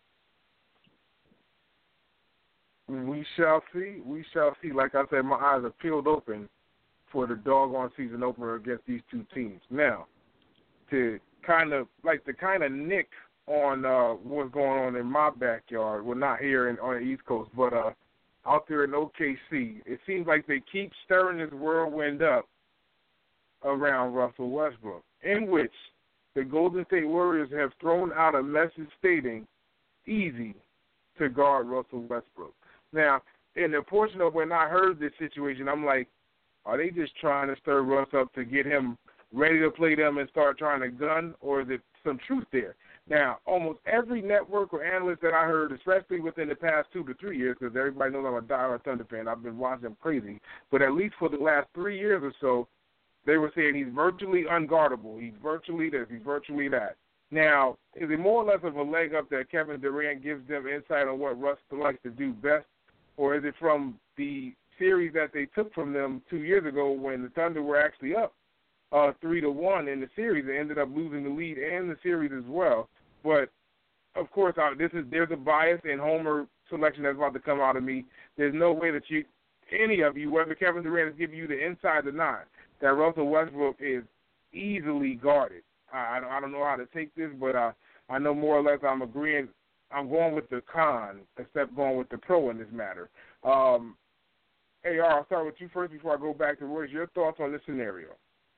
We shall see. Like I said, my eyes are peeled open for the doggone season opener against these two teams. Now, to kind of nick on what's going on in my backyard. Well, not here on the East Coast, but out there in OKC. It seems like they keep stirring this whirlwind up around Russell Westbrook, in which the Golden State Warriors have thrown out a message stating, easy to guard Russell Westbrook. Now, in the portion of when I heard this situation, I'm like, are they just trying to stir Russ up to get him ready to play them and start trying to gun, or is it some truth there? Now, almost every network or analyst that I heard, especially within the past 2 to 3 years, because everybody knows I'm a diehard Thunder fan, I've been watching them crazy, but at least for the last 3 years or so, they were saying he's virtually unguardable. He's virtually this, he's virtually that. Now, is it more or less of a leg up that Kevin Durant gives them insight on what Russ likes to do best, or is it from the series that they took from them 2 years ago when the Thunder were actually up 3-1 in the series? They ended up losing the lead and the series as well. But, of course, there's a bias in Homer selection that's about to come out of me. There's no way that any of you, whether Kevin Durant is giving you the inside or not, that Russell Westbrook is easily guarded. I don't know how to take this, but I know more or less I'm agreeing. I'm going with the con, except going with the pro in this matter. AR, I'll start with you first before I go back to Royce. Your thoughts on this scenario?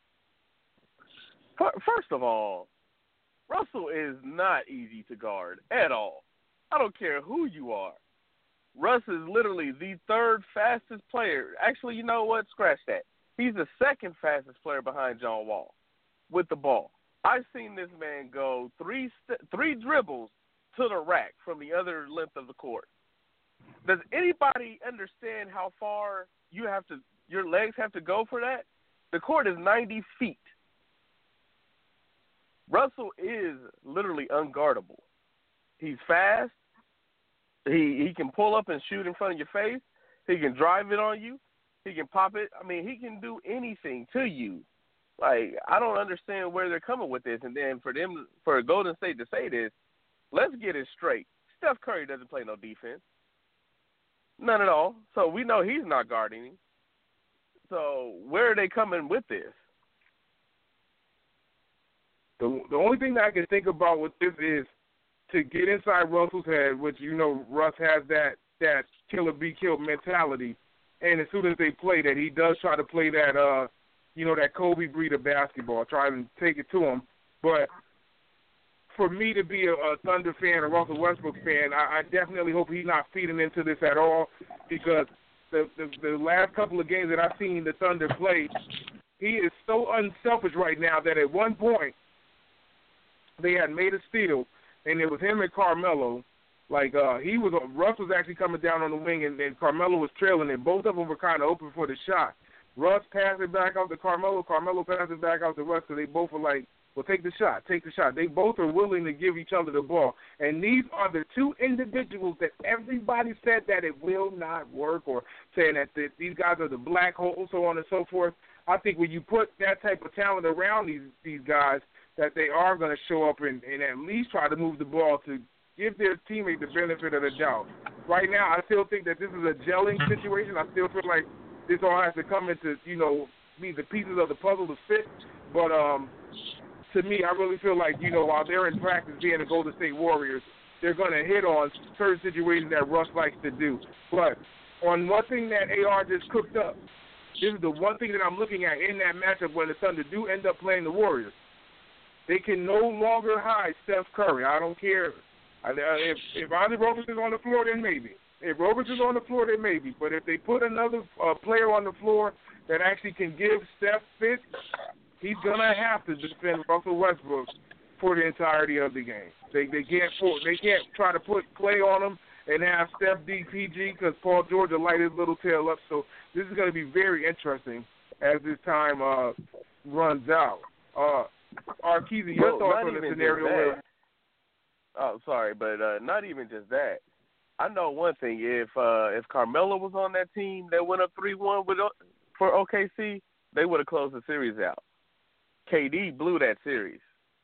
First of all, Russell is not easy to guard at all. I don't care who you are. Russ is literally the third fastest player. Actually, you know what? Scratch that. He's the second fastest player behind John Wall with the ball. I've seen this man go three dribbles to the rack from the other length of the court. Does anybody understand how far your legs have to go for that? The court is 90 feet. Russell is literally unguardable. He's fast. He can pull up and shoot in front of your face. He can drive it on you. He can pop it. I mean, he can do anything to you. Like, I don't understand where they're coming with this. And then for Golden State to say this, let's get it straight. Steph Curry doesn't play no defense. None at all. So we know he's not guarding him. So where are they coming with this? The only thing that I can think about with this is to get inside Russell's head, which, you know, Russ has that killer be killed mentality. And as soon as they play that, he does try to play that, that Kobe breed of basketball, try to take it to him. But for me to be a Thunder fan, a Russell Westbrook fan, I definitely hope he's not feeding into this at all, because the last couple of games that I've seen the Thunder play, he is so unselfish right now that at one point they had made a steal, and it was him and Carmelo. Like, Russ was actually coming down on the wing, and Carmelo was trailing, and both of them were kind of open for the shot. Russ passed it back out to Carmelo. Carmelo passed it back out to Russ, because they both were like, well, take the shot. They both are willing to give each other the ball. And these are the two individuals that everybody said that it will not work, or saying that these guys are the black hole, so on and so forth. I think when you put that type of talent around these guys, that they are going to show up and at least try to move the ball to give their teammate the benefit of the doubt. Right now, I still think that this is a gelling situation. I still feel like this all has to come into, be the pieces of the puzzle to fit. But to me, I really feel like, while they're in practice being the Golden State Warriors, they're going to hit on certain situations that Russ likes to do. But on one thing that AR just cooked up, this is the one thing that I'm looking at in that matchup when the Thunder do end up playing the Warriors. They can no longer hide Steph Curry. I don't care. If Andre Robertson's on the floor, then maybe. If Roberts is on the floor, then maybe. But if they put another player on the floor that actually can give Steph fits, he's going to have to defend Russell Westbrook for the entirety of the game. They can't try to put Klay on him and have Steph DPG, because Paul George will light his little tail up. So this is going to be very interesting as this time runs out. Arkeezy, your thoughts on the scenario? Oh, sorry, but not even just that. I know one thing. If Carmelo was on that team that went up 3-1 for OKC, they would have closed the series out. KD blew that series.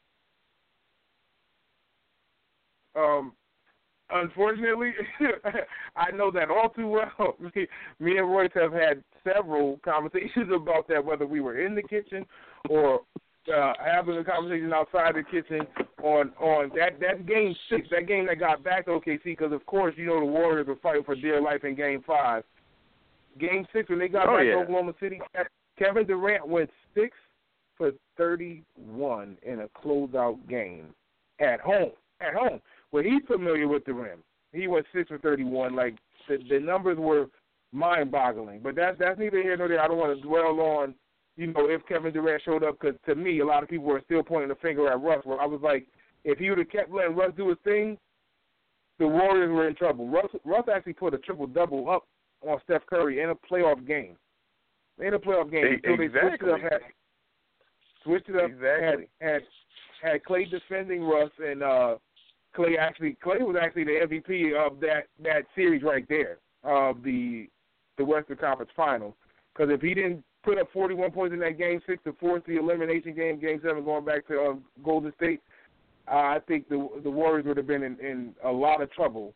Unfortunately, I know that all too well. Me and Royce have had several conversations about that, whether we were in the kitchen or having a conversation outside the kitchen on that game 6, that game that got back to OKC, because of course the Warriors were fighting for dear life in Game 5. Game 6, when they got back to Oklahoma City, Kevin Durant went 6 for 31 in a closeout game at home. Well, he's familiar with the rim. He went 6 for 31. Like, the numbers were mind-boggling. But that's neither here nor there. I don't want to dwell on if Kevin Durant showed up, because to me, a lot of people were still pointing the finger at Russ, where I was like, if he would have kept letting Russ do his thing, the Warriors were in trouble. Russ actually put a triple-double up on Steph Curry in a playoff game. Until they switched it up. Exactly. Had Klay defending Russ, and Klay was actually the MVP of that series right there, of the Western Conference Final. Because if he didn't put up 41 points in that Game 6 to force the elimination game, Game 7 going back to Golden State, I think the Warriors would have been in a lot of trouble,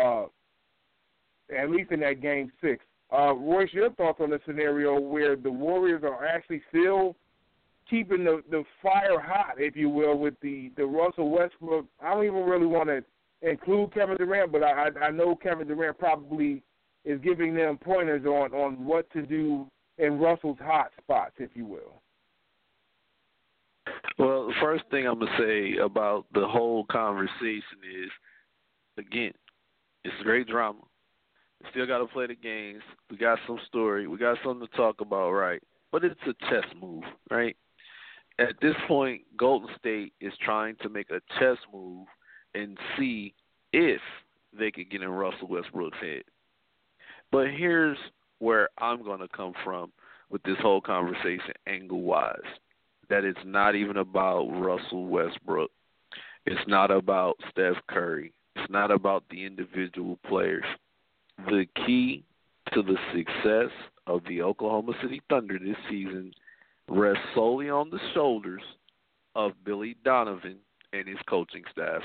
at least in that Game 6. Royce, your thoughts on the scenario where the Warriors are actually still keeping the fire hot, if you will, with the Russell Westbrook. I don't even really want to include Kevin Durant, but I know Kevin Durant probably is giving them pointers on what to do in Russell's hot spots, if you will? Well, the first thing I'm going to say about the whole conversation is, again, it's great drama. We still got to play the games. We got some story. We got something to talk about, right? But it's a chess move, right? At this point, Golden State is trying to make a chess move and see if they could get in Russell Westbrook's head. But here's where I'm going to come from with this whole conversation angle-wise. That it's not even about Russell Westbrook. It's not about Steph Curry. It's not about the individual players. The key to the success of the Oklahoma City Thunder this season rests solely on the shoulders of Billy Donovan and his coaching staff.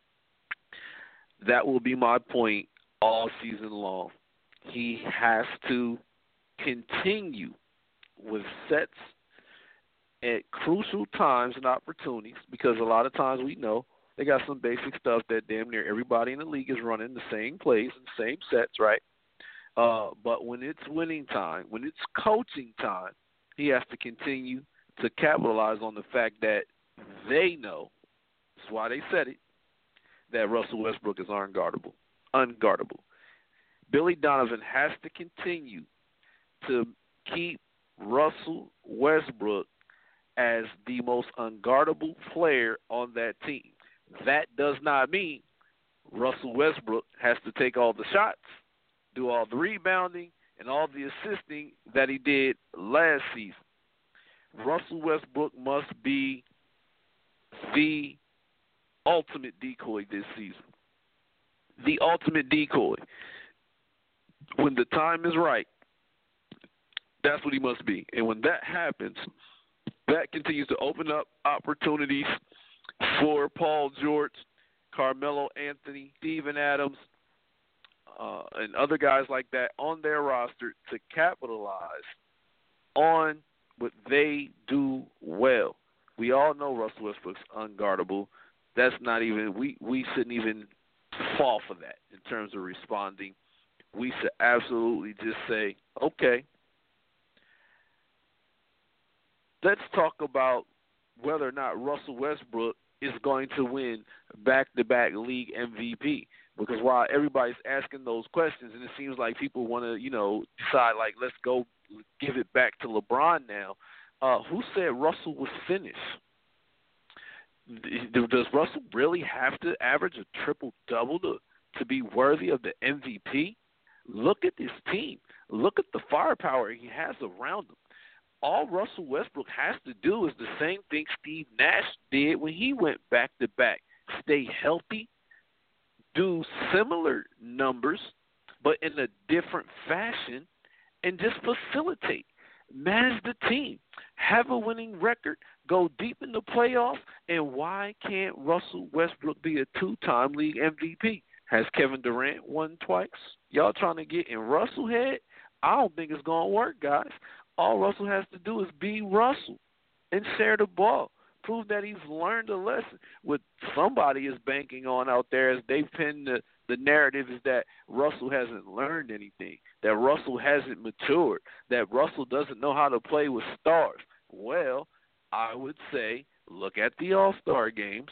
That will be my point all season long. He has to continue with sets at crucial times and opportunities, because a lot of times we know they got some basic stuff that damn near everybody in the league is running the same plays and same sets, right? But when it's winning time, when it's coaching time, he has to continue to capitalize on the fact that they know, that's why they said it, that Russell Westbrook is unguardable. Billy Donovan has to continue to keep Russell Westbrook as the most unguardable player on that team. That does not mean Russell Westbrook has to take all the shots, do all the rebounding, and all the assisting that he did last season. Russell Westbrook must be the ultimate decoy this season. The ultimate decoy. When the time is right, that's what he must be. And when that happens, that continues to open up opportunities for Paul George, Carmelo Anthony, Steven Adams, and other guys like that on their roster to capitalize on what they do well. We all know Russell Westbrook's unguardable. That's not even, we shouldn't even fall for that in terms of responding. We should absolutely just say, okay, let's talk about whether or not Russell Westbrook is going to win back-to-back league MVP. Because while everybody's asking those questions, and it seems like people want to, decide, like, let's go give it back to LeBron now, who said Russell was finished? Does Russell really have to average a triple-double to be worthy of the MVP? Look at this team. Look at the firepower he has around him. All Russell Westbrook has to do is the same thing Steve Nash did when he went back-to-back. Stay healthy, do similar numbers, but in a different fashion, and just facilitate. Manage the team. Have a winning record. Go deep in the playoffs. And why can't Russell Westbrook be a two-time league MVP? Has Kevin Durant won twice? Y'all trying to get in Russell's head? I don't think it's going to work, guys. All Russell has to do is be Russell and share the ball. Prove that he's learned a lesson. What somebody is banking on out there as they pin the narrative is that Russell hasn't learned anything, that Russell hasn't matured, that Russell doesn't know how to play with stars. Well, I would say look at the All-Star games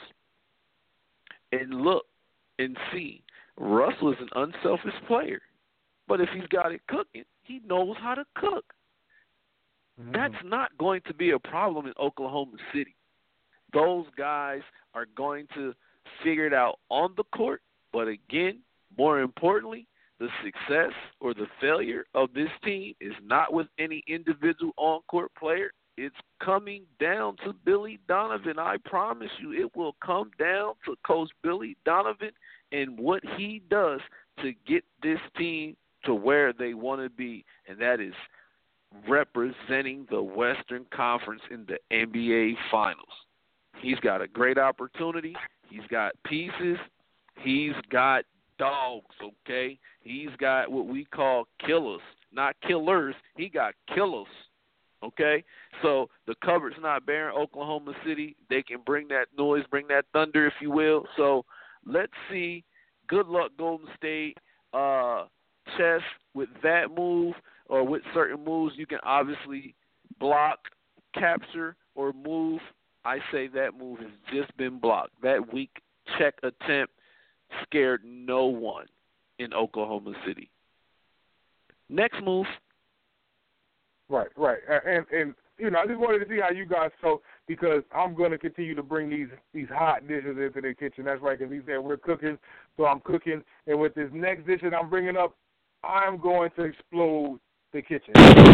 and look and see. Russell is an unselfish player, but if he's got it cooking, he knows how to cook. Mm-hmm. That's not going to be a problem in Oklahoma City. Those guys are going to figure it out on the court, but again, more importantly, the success or the failure of this team is not with any individual on-court player. It's coming down to Billy Donovan. I promise you it will come down to Coach Billy Donovan and what he does to get this team to where they want to be, and that is representing the Western Conference in the NBA Finals. He's got a great opportunity. He's got pieces. He's got dogs, okay? He's got what we call killers, not killers. He got killers, okay? So the cupboard's not bare in Oklahoma City. They can bring that noise, bring that thunder, if you will. So let's see. Good luck, Golden State. chess with that move or with certain moves, you can obviously block, capture, or move. I say that move has just been blocked. That weak check attempt scared no one in Oklahoma City. Next move. Right. And I just wanted to see how you guys felt because I'm going to continue to bring these hot dishes into the kitchen. That's right, because he said we're cooking, so I'm cooking. And with this next dish that I'm bringing up, I'm going to explode the kitchen.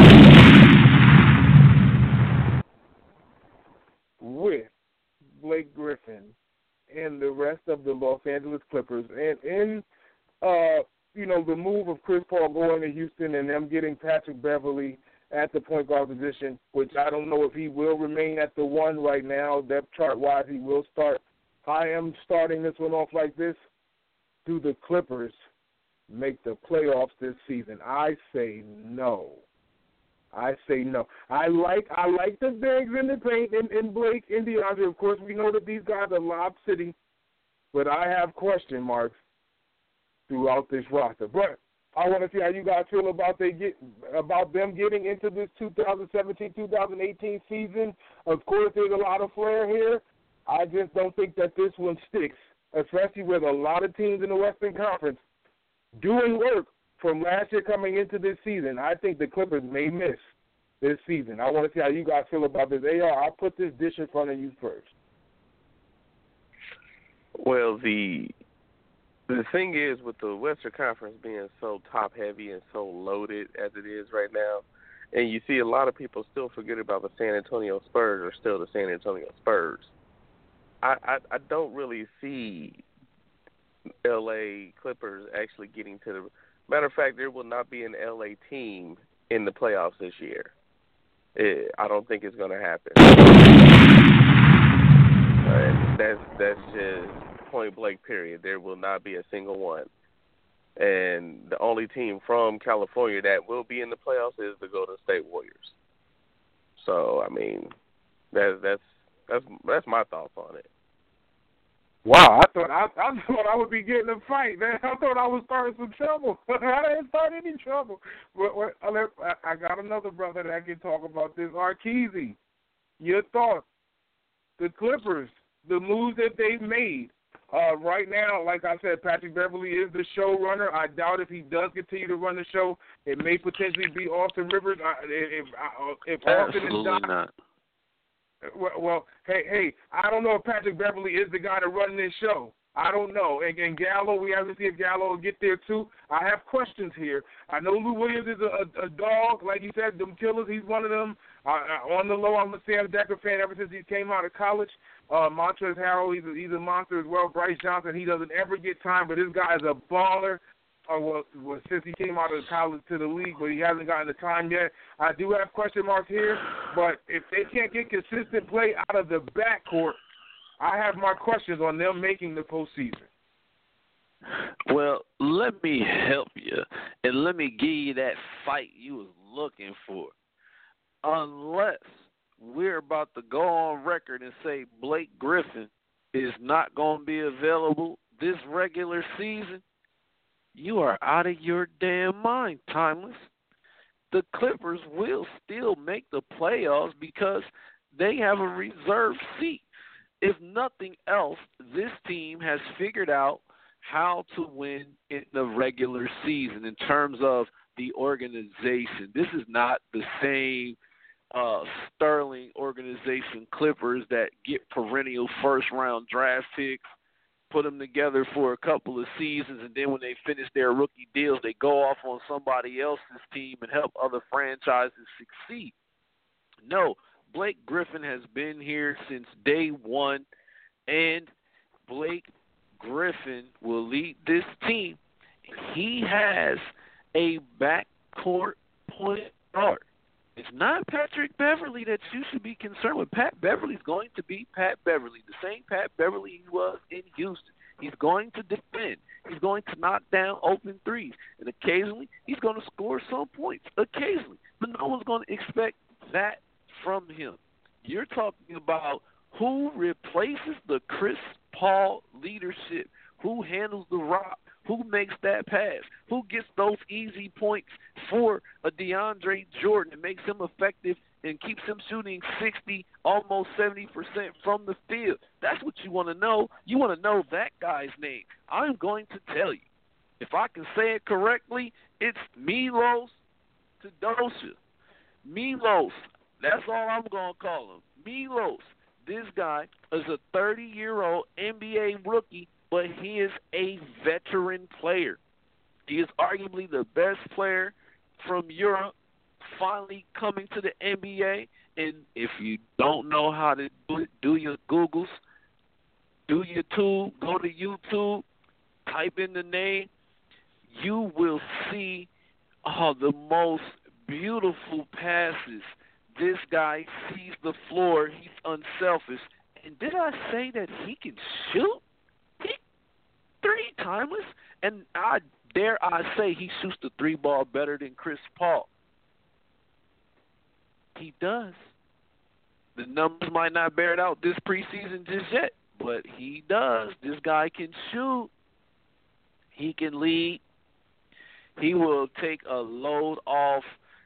With Blake Griffin and the rest of the Los Angeles Clippers, and in the move of Chris Paul going to Houston and them getting Patrick Beverly at the point guard position, which I don't know if he will remain at the one right now. Depth chart-wise, he will start. I am starting this one off like this. Do the Clippers make the playoffs this season? I say no. I like the bigs in the paint in Blake and DeAndre. Of course, we know that these guys are Lob City, but I have question marks throughout this roster. But I want to see how you guys feel about them getting into this 2017-2018 season. Of course, there's a lot of flair here. I just don't think that this one sticks, especially with a lot of teams in the Western Conference doing work from last year coming into this season. I think the Clippers may miss this season. I want to see how you guys feel about this. AR, I'll put this dish in front of you first. Well, the thing is, with the Western Conference being so top-heavy and so loaded as it is right now, and you see a lot of people still forget about the San Antonio Spurs are still the San Antonio Spurs. I don't really see L.A. Clippers actually getting to the – matter of fact, there will not be an L.A. team in the playoffs this year. I don't think it's going to happen. That's just point-blank period. There will not be a single one. And the only team from California that will be in the playoffs is the Golden State Warriors. So, I mean, that's my thoughts on it. Wow, I thought I would be getting a fight, man. I thought I was starting some trouble. I didn't start any trouble. But I got another brother that can talk about this. Arkeezy, your thoughts? The Clippers, the moves that they've made. Right now, like I said, Patrick Beverly is the showrunner. I doubt if he does continue to run the show, it may potentially be Austin Rivers. If Austin is not. Well, hey, I don't know if Patrick Beverly is the guy to run this show. I don't know. And Gallo, we have to see if Gallo will get there too. I have questions here. I know Lou Williams is a dog, like you said, them killers. He's one of them. On the low, I'm a Sam Decker fan ever since he came out of college. Montrezl Harrell, he's a monster as well. Bryce Johnson, he doesn't ever get time, but this guy is a baller. Well, since he came out of college to the league, but he hasn't gotten the time yet. I do have question marks here, but if they can't get consistent play out of the backcourt, I have my questions on them making the postseason. Well, let me help you, and let me give you that fight you was looking for. Unless we're about to go on record and say Blake Griffin is not going to be available this regular season, you are out of your damn mind, Timeless. The Clippers will still make the playoffs because they have a reserved seat. If nothing else, this team has figured out how to win in the regular season in terms of the organization. This is not the same sterling organization Clippers that get perennial first-round draft picks, put them together for a couple of seasons, and then when they finish their rookie deals, they go off on somebody else's team and help other franchises succeed. No, Blake Griffin has been here since day one, and Blake Griffin will lead this team. He has a backcourt point guard. It's not Patrick Beverly that you should be concerned with. Pat Beverly's going to be Pat Beverly, the same Pat Beverly he was in Houston. He's going to defend. He's going to knock down open threes. And occasionally, he's going to score some points. Occasionally. But no one's going to expect that from him. You're talking about who replaces the Chris Paul leadership, who handles the rock, Who makes that pass? Who gets those easy points for a DeAndre Jordan and makes him effective and keeps him shooting 60, almost 70% from the field? That's what you want to know. You want to know that guy's name. I'm going to tell you. If I can say it correctly, it's Milos Teodosic. Milos. That's all I'm going to call him. Milos. This guy is a 30-year-old NBA rookie, but he is a veteran player. He is arguably the best player from Europe, finally coming to the NBA. And if you don't know how to do it, do your Googles, do your tube, go to YouTube, type in the name. You will see the most beautiful passes. This guy sees the floor. He's unselfish. And did I say that he can shoot? He three-timers. And I say he shoots the three ball better than Chris Paul. He does. The numbers might not bear it out this preseason just yet, but he does. This guy can shoot. He can lead. He will take a load off.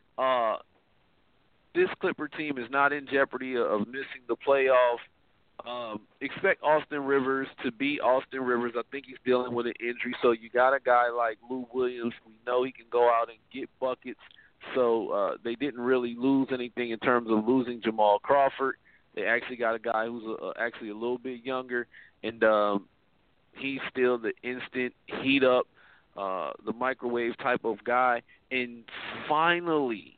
This Clipper team is not in jeopardy of missing the playoff. Expect Austin Rivers to be Austin Rivers. I think he's dealing with an injury, so you got a guy like Lou Williams. We know he can go out and get buckets, so they didn't really lose anything in terms of losing Jamal Crawford. They actually got a guy who's actually a little bit younger, and he's still the instant heat up, the microwave type of guy. And finally,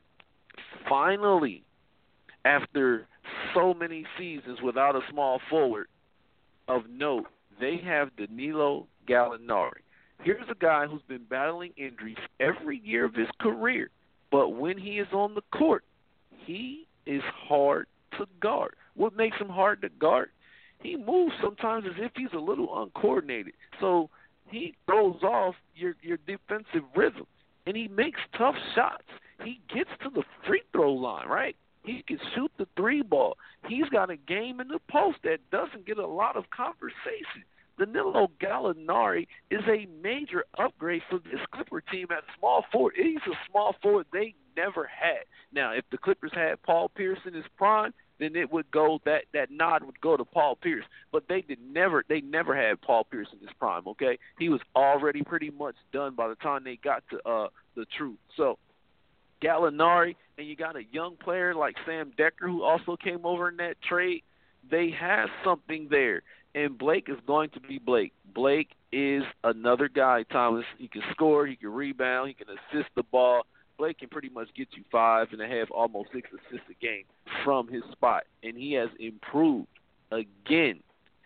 after so many seasons without a small forward of note, they have Danilo Gallinari. Here's a guy who's been battling injuries every year of his career, but when he is on the court, he is hard to guard. What makes him hard to guard? He moves sometimes as if he's a little uncoordinated. So he throws off your defensive rhythm, and he makes tough shots. He gets to the free throw line, right? He can shoot the three ball. He's got a game in the post that doesn't get a lot of conversation. Danilo Gallinari is a major upgrade for this Clipper team at small forward. He's a small forward they never had. Now, if the Clippers had Paul Pierce in his prime, then it would go that nod would go to Paul Pierce. But they never had Paul Pierce in his prime, okay? He was already pretty much done by the time they got to the truth. So Gallinari, and you got a young player like Sam Decker who also came over in that trade. They have something there, and Blake is going to be Blake. Blake is another guy, Thomas. He can score, he can rebound, he can assist the ball. Blake can pretty much get you 5.5, almost 6 assists a game from his spot, and he has improved again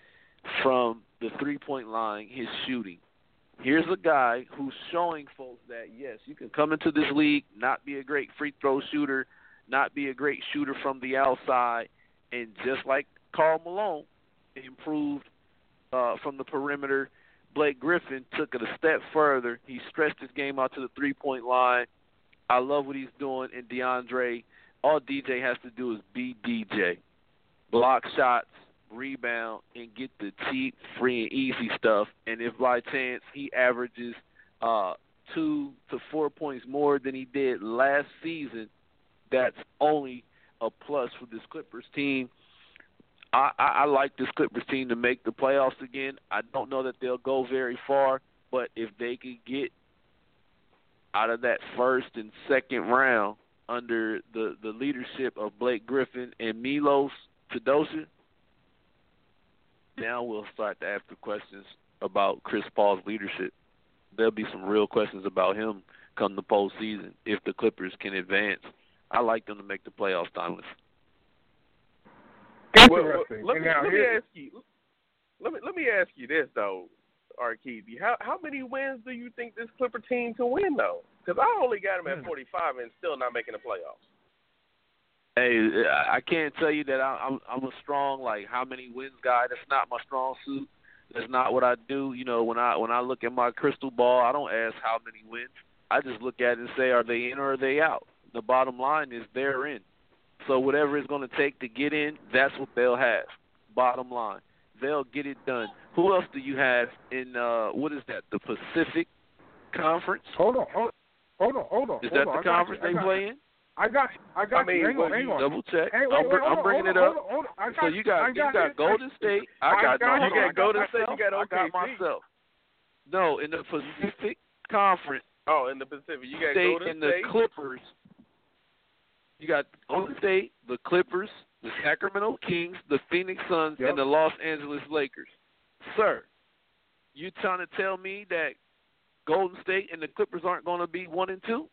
from the three-point line, his shooting. Here's a guy who's showing folks that, yes, you can come into this league, not be a great free throw shooter, not be a great shooter from the outside, and just like Karl Malone improved from the perimeter, Blake Griffin took it a step further. He stretched his game out to the three-point line. I love what he's doing. And DeAndre, all DJ has to do is be DJ. Block shots, rebound, and get the cheap, free, and easy stuff. And if by chance he averages 2 to 4 points more than he did last season, that's only a plus for this Clippers team. I like this Clippers team to make the playoffs again. I don't know that they'll go very far, but if they could get out of that first and second round under the leadership of Blake Griffin and Milos Teodosic, now we'll start to ask the questions about Chris Paul's leadership. There'll be some real questions about him come the postseason if the Clippers can advance. I like them to make the playoffs, Thomas. Interesting. Let me ask you this though, Arkeezy. How many wins do you think this Clipper team can win though? Because I only got them at 45 and still not making the playoffs. Hey, I can't tell you that I'm a strong how many wins guy. That's not my strong suit. That's not what I do. You know, when I look at my crystal ball, I don't ask how many wins. I just look at it and say, are they in or are they out? The bottom line is they're in. So whatever it's going to take to get in, that's what they'll have. Bottom line. they'll get it done. Who else do you have in what is that? The Pacific Conference? Hold on. Is that the conference they play in? I got you. Hang on. Double check. Hey, I'm bringing it up. Hold on. So you got Golden State. You got Golden State. You got OKC. I got myself. No, in the Pacific Conference. Oh, in the Pacific, you got State Golden and the State. Clippers. You got Golden State, the Clippers, the Sacramento Kings, the Phoenix Suns, and the Los Angeles Lakers. Sir, you trying to tell me that Golden State and the Clippers aren't going to be 1 and 2?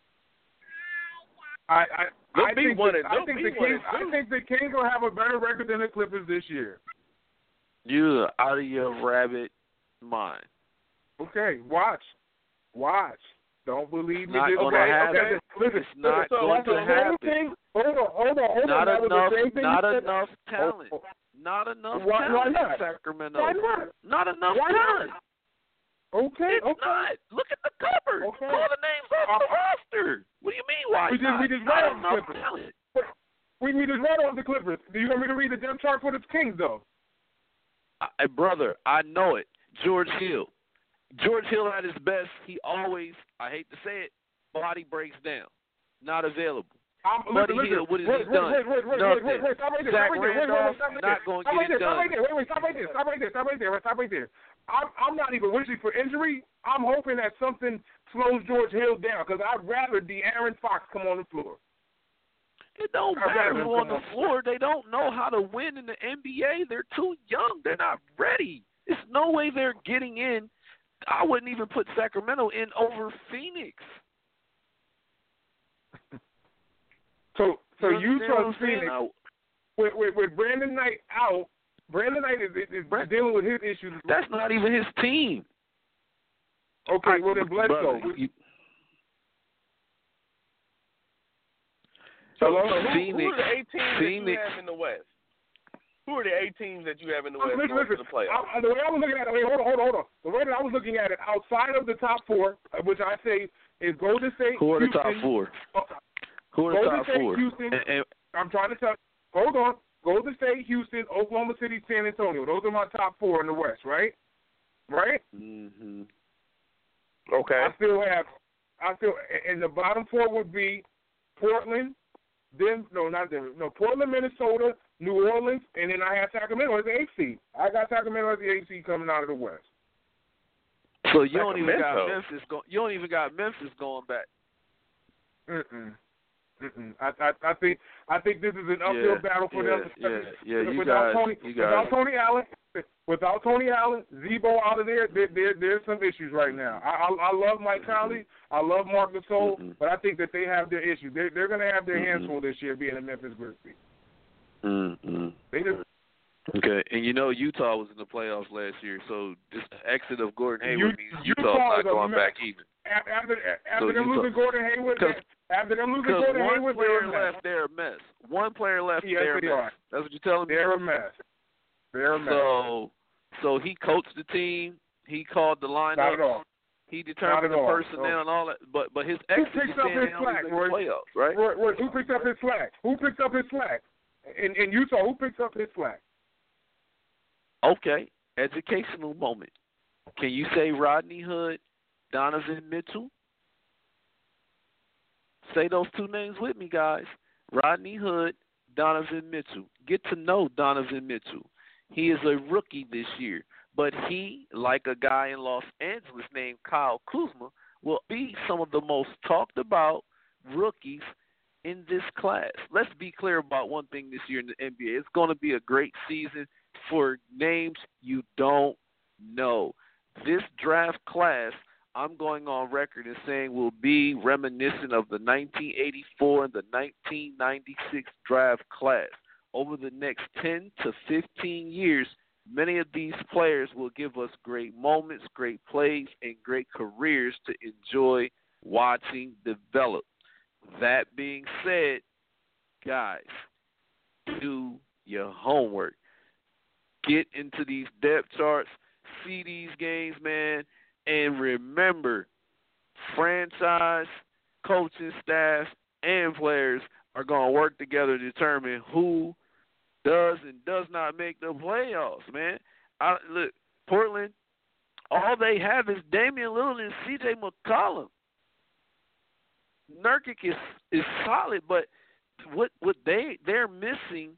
I think the Kings will have a better record than the Clippers this year. You're out of your rabbit mind. Okay, watch. Don't believe me. Not going to happen. Listen, it's not going to happen. Hold on. Not enough talent. Not enough talent in Sacramento. Why not? Not enough talent. Okay. It's not. Look at the Clippers. Okay. Call the names off the roster. What do you mean? Why we not? just read off the Not enough Clippers. talent. We just read off the Clippers. Do you want me to read the depth chart for the Kings, though? Brother, I know it. George Hill at his best, he always, I hate to say it, body breaks down. Not available. Buddy Hill, what has he done? Nothing. Zach Randolph, not going to get it done. Stop right there. I'm not even wishing for injury. I'm hoping that something slows George Hill down because I'd rather De'Aaron Fox come on the floor. It don't matter who on the floor. They don't know how to win in the NBA. They're too young. They're not ready. There's no way they're getting in. I wouldn't even put Sacramento in over Phoenix. So you trust Phoenix with Brandon Knight out. Brandon Knight is dealing with his issues. That's not even his team. Okay, well then Bledsoe. So who are the 8 teams that you have in the West? Who are the 8 teams that you have in the West going to the playoffs? The way I was looking at it, hold on. The way that I was looking at it, outside of the top 4, which I say is Golden State, Who are the top Houston, 4? Who are the Golden top State, 4? Houston. I'm trying to tell. Hold on. Golden State, Houston, Oklahoma City, San Antonio. Those are my top 4 in the West, right? Right? Mm-hmm. Okay. I still, and the bottom 4 would be Portland, Portland, Minnesota, New Orleans, and then I have Sacramento as the 8th seed. I got Sacramento as the 8th seed coming out of the West. So you don't even got Memphis. You don't even got Memphis going back. I think this is an uphill battle for them. Without Tony Allen, Zebo out of there, there's some issues right now. I love Mike Conley, I love Marc Gasol, but I think that they have their issues. They're going to have their hands full this year being a Memphis Grizzlies. Okay, and Utah was in the playoffs last year, so this exit of Gordon Hayward means Utah's not going back even. After them losing Gordon Hayward, they're a mess. One player left, they're a mess. That's what you're telling me? They're a mess. So he coached the team. He called the lineup. Not at all. He determined the personnel and all that. But his exit is saying now he's in the playoffs, right? Who picks up his slack? In Utah, who picks up his slack? Okay, educational moment. Can you say Rodney Hood, Donovan Mitchell? Say those 2 names with me, guys. Rodney Hood, Donovan Mitchell. Get to know Donovan Mitchell. He is a rookie this year, but he, like a guy in Los Angeles named Kyle Kuzma, will be some of the most talked about rookies in this class. Let's be clear about one thing this year in the NBA. It's going to be a great season for names you don't know. This draft class, I'm going on record and saying, will be reminiscent of the 1984 and the 1996 draft class. Over the next 10 to 15 years, many of these players will give us great moments, great plays, and great careers to enjoy watching develop. That being said, guys, do your homework. Get into these depth charts, see these games, man, and remember, franchise, coaching staff, and players are going to work together to determine who does and does not make the playoffs, man. Look, Portland, all they have is Damian Lillard and C.J. McCollum. Nurkic is solid, but what they're missing,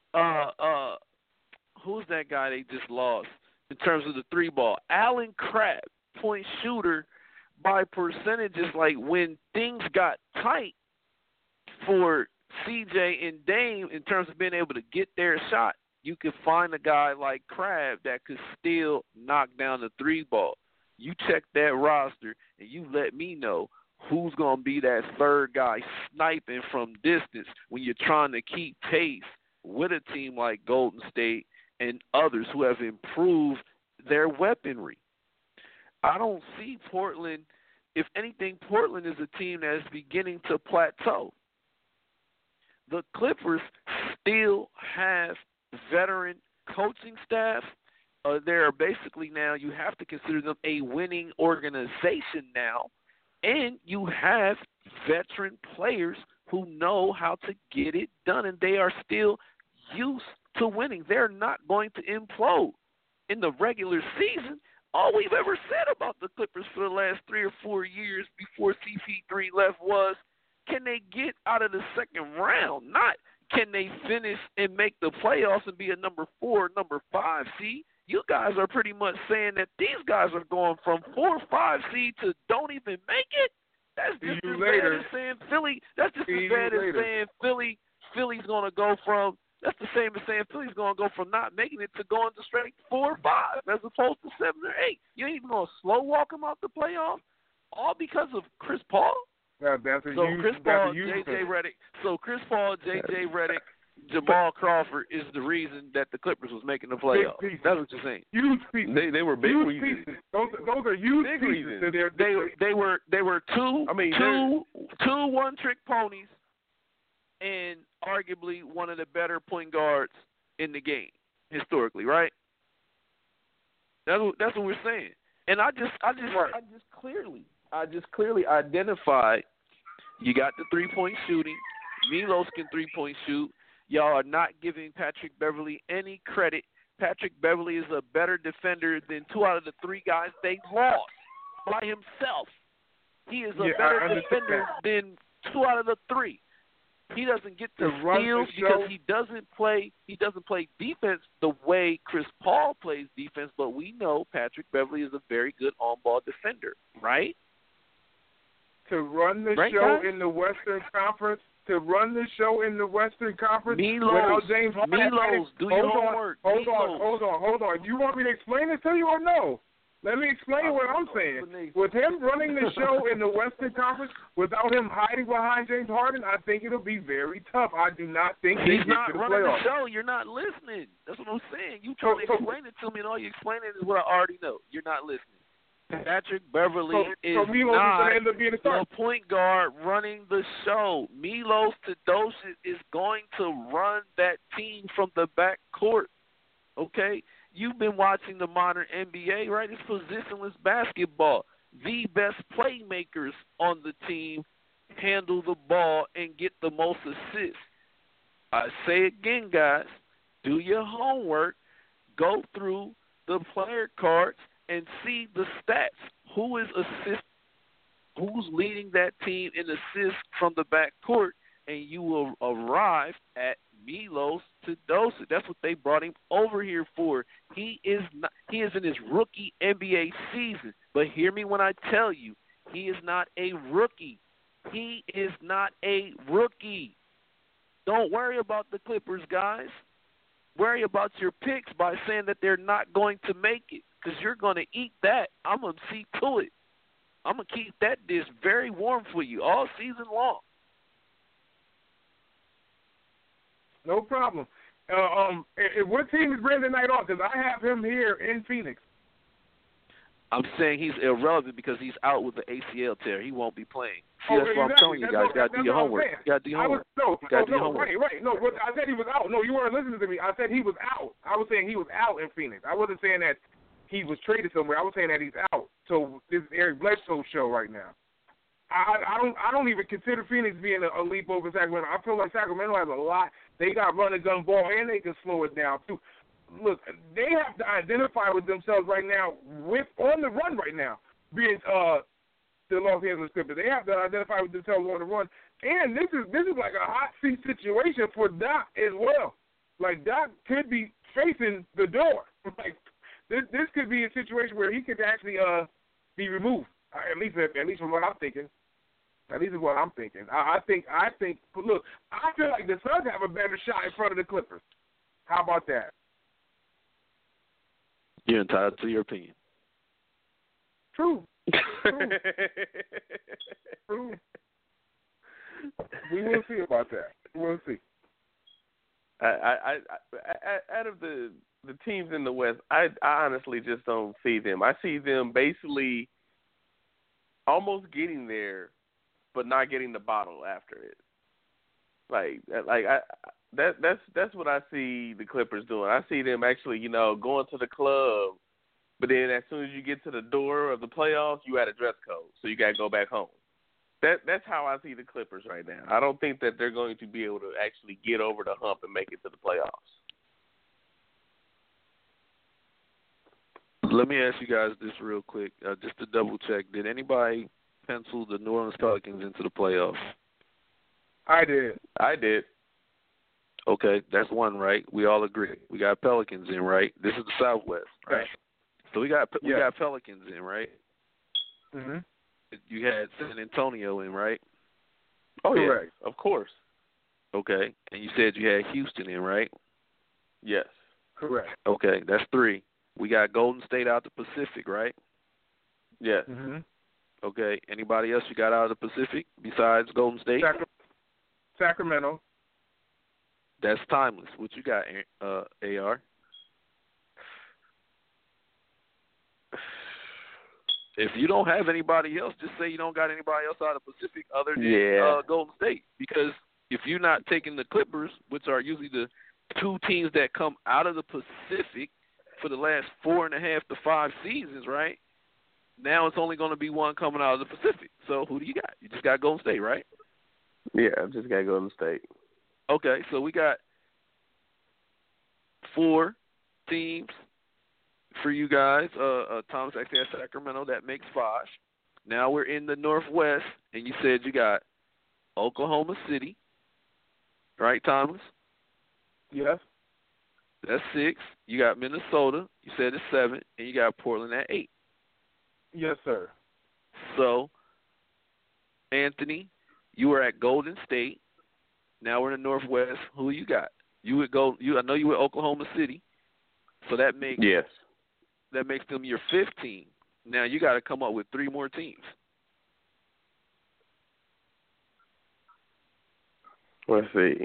who's that guy they just lost in terms of the three ball? Allen Crabbe, point shooter by percentages. Like when things got tight for CJ and Dame in terms of being able to get their shot, you could find a guy like Crabbe that could still knock down the three ball. You check that roster and you let me know who's going to be that third guy sniping from distance when you're trying to keep pace with a team like Golden State and others who have improved their weaponry. I don't see Portland. If anything, Portland is a team that is beginning to plateau. The Clippers still have veteran coaching staff. They're basically now, you have to consider them a winning organization now. And you have veteran players who know how to get it done, and they are still used to winning. They're not going to implode. In the regular season, all we've ever said about the Clippers for the last 3 or 4 years before CP3 left was, can they get out of the second round? Not can they finish and make the playoffs and be a number 4, number 5 seed. You guys are pretty much saying that these guys are going from 4 or 5 seed to don't even make it. That's just as bad as saying Philly. That's just as bad as saying Philly's going to go from. That's the same as saying Philly's going to go from not making it to going to straight 4 or 5 as opposed to 7 or 8. You ain't even going to slow walk them out the playoffs, all because of Chris Paul. Chris Paul, J.J. Redick. So Chris Paul, J.J. Redick, Jamal Crawford is the reason that the Clippers was making the playoffs. That's what you're saying. Huge pieces. They were big reasons. Those are huge big pieces. Reasons. They were two one-trick ponies, and arguably one of the better point guards in the game historically, right? That's what we're saying. And I just clearly identified. You got the 3-point shooting. Milos can 3-point shoot. Y'all are not giving Patrick Beverley any credit. Patrick Beverley is a better defender than 2 out of the 3 guys they lost by himself. He is a better defender than 2 out of the 3. He doesn't get the steals because he doesn't play defense the way Chris Paul plays defense, but we know Patrick Beverley is a very good on-ball defender, right? To run the show in the Western Conference, without James Harden. Milos, do your homework. Hold on. You want me to explain it to you or no? Let me explain what I'm saying. With him running the show in the Western Conference, without him hiding behind James Harden, I think it'll be very tough. I do not think he's not to the running playoffs. the show. You're not listening. That's what I'm saying. You trying to explain it to me, and all you explaining is what I already know. You're not listening. Patrick Beverley is not the point guard running the show. Milos Teodosic is going to run that team from the back court. Okay? You've been watching the modern NBA, right? It's positionless basketball. The best playmakers on the team handle the ball and get the most assists. I say again, guys, do your homework. Go through the player cards and see the stats. Who's leading that team in assists from the back court, and you will arrive at Milos Teodosic. That's what they brought him over here for. He is in his rookie NBA season. But hear me when I tell you, he is not a rookie. He is not a rookie. Don't worry about the Clippers, guys. Worry about your picks by saying that they're not going to make it, because you're going to eat that. I'm going to see to it. I'm going to keep that dish very warm for you all season long. No problem. What team is Brandon Knight on? Because I have him here in Phoenix. I'm saying he's irrelevant because he's out with the ACL tear. He won't be playing. See, that's what I'm telling you guys. You got to do your homework. You got to do your homework. Right. No, I said he was out. No, you weren't listening to me. I said he was out. I was saying he was out in Phoenix. I wasn't saying that he was traded somewhere. I was saying that he's out. So this is Eric Bledsoe's show right now. I don't even consider Phoenix being a leap over Sacramento. I feel like Sacramento has a lot. They got run and gun ball, and they can slow it down too. Look, they have to identify with themselves right now, on the run right now, being the Los Angeles Clippers. They have to identify with themselves on the run, and this is like a hot seat situation for Doc as well. Like Doc could be facing the door. Like this could be a situation where he could actually be removed. At least from what I'm thinking. At least is what I'm thinking. I think. Look, I feel like the Suns have a better shot in front of the Clippers. How about that? You're entitled to your opinion. True. True. We will see about that. We'll see. I out of the teams in the West, I honestly just don't see them. I see them basically almost getting there, but not getting the bottle after it. That's what I see the Clippers doing. I see them actually, going to the club, but then as soon as you get to the door of the playoffs, you had a dress code, so you got to go back home. That's how I see the Clippers right now. I don't think that they're going to be able to actually get over the hump and make it to the playoffs. Let me ask you guys this real quick, just to double check. Did anybody pencil the New Orleans Pelicans into the playoffs? I did. Okay, that's one, right? We all agree. We got Pelicans in, right? This is the Southwest, right? So we got Pelicans in, right? Mm-hmm. You had San Antonio in, right? Oh, correct. Yeah, of course. Okay, and you said you had Houston in, right? Yes. Correct. Okay, that's three. We got Golden State out the Pacific, right? Yes. Mm-hmm. Okay, anybody else you got out of the Pacific besides Golden State? Sacramento. That's timeless. What you got, AR? If you don't have anybody else, just say you don't got anybody else out of the Pacific other than Golden State. Because if you're not taking the Clippers, which are usually the two teams that come out of the Pacific for the last 4.5 to 5 seasons, right? Now it's only going to be one coming out of the Pacific. So who do you got? You just got Golden State, right? Yeah, I just got to go Golden State. Okay, so we got 4 teams for you guys. Thomas actually has Sacramento. That makes 5. Now we're in the Northwest, and you said you got Oklahoma City, right, Thomas? Yes. That's 6. You got Minnesota. You said it's 7, and you got Portland at 8. Yes, sir. So, Anthony, you were at Golden State. Now we're in the Northwest. Who you got? You would go. I know you were Oklahoma City. So that makes them your 5th team. Now you got to come up with 3 more teams. Let's see.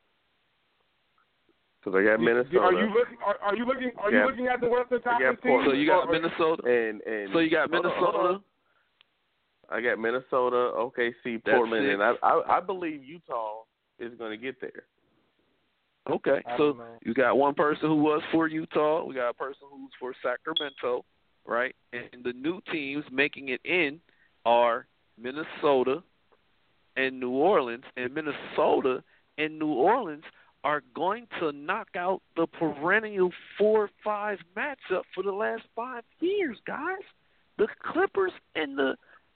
So they got Minnesota. Are you looking at the Western Conference team? So you got Minnesota. And so you got Minnesota. I got Minnesota, OKC, Portland, and I believe Utah is going to get there. Okay, so you got one person who was for Utah. We got a person who's for Sacramento, right? And the new teams making it in are Minnesota and New Orleans. And Minnesota and New Orleans are going to knock out the perennial 4-5 matchup for the last 5 years, guys. The Clippers and the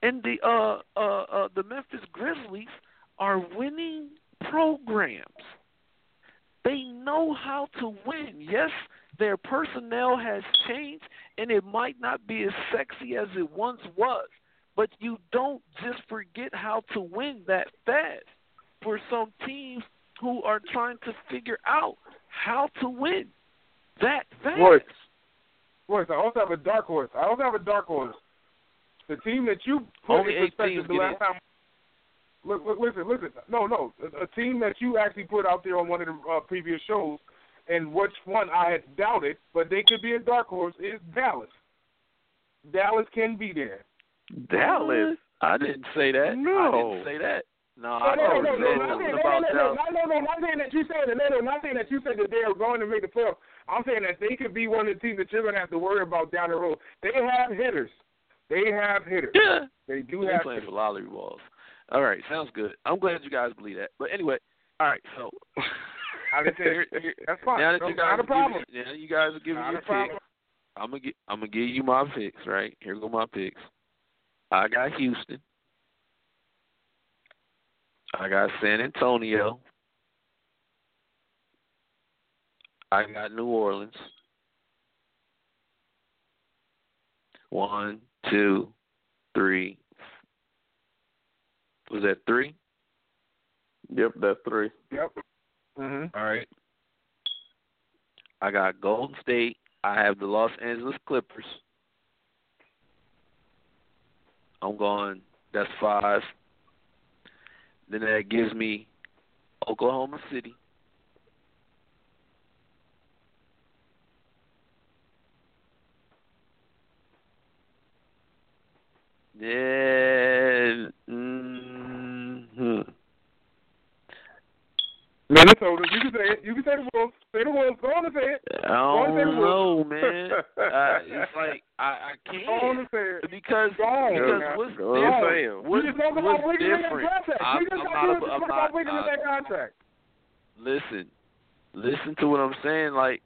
Memphis Grizzlies are winning programs. They know how to win. Yes, their personnel has changed, and it might not be as sexy as it once was, but you don't just forget how to win that fast. For some teams who are trying to figure out how to win that fast. Royce, I also have a dark horse. The team that you put only in perspective the last time. Look, listen. No. A team that you actually put out there on one of the previous shows, and which one I had doubted, but they could be a dark horse, is Dallas. Dallas can be there. Dallas? I didn't say that. No. I didn't say that. No, not saying that you said that they are going to make the playoffs. I'm saying that they could be one of the teams that you're going to have to worry about down the road. They have hitters. They have hitters. Yeah. They do They're have playing hitters. for lottery balls. All right, sounds good. I'm glad you guys believe that. But anyway, all right, so I didn't say that's fine. now that No, you guys not a problem. now you guys are giving Not your a problem. picks, I'm gonna give you my picks, right? Here go my picks. I got Houston. I got San Antonio. I got New Orleans. 1, 2, 3. Was that 3? Yep, that's 3. Yep. Mhm. All right. I got Golden State. I have the Los Angeles Clippers. I'm going. That's 5. Then that gives me Oklahoma City. Then Minnesota. You can say it. You can say the Wolves. Say the Wolves. Go on and say it. I don't know, man. It's like I Go on and can't say it. because Go on. what's Go on, different? say it. We What's just talking about Wiggins in that different? contract. We just talking about Wiggins in that contract. Listen to what I'm saying. Like,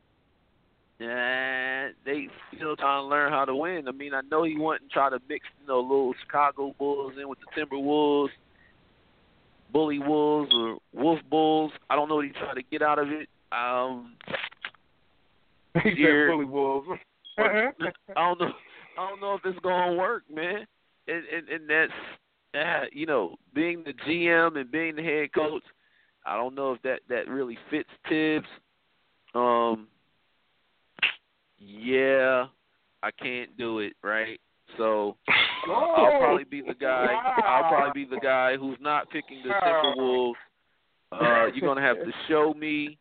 they still trying to learn how to win. I mean, I know he went and tried to mix, little Chicago Bulls in with the Timberwolves, Bully Wolves, or Wolf Bulls. I don't know what he tried to get out of it. He said Bully Wolves. I don't know if it's gonna work, man. And that's being the GM and being the head coach. I don't know if that really fits Tibbs. Yeah, I can't do it, right? So I'll probably be the guy. I'll probably be the guy who's not picking the Timberwolves. You're gonna have to show me.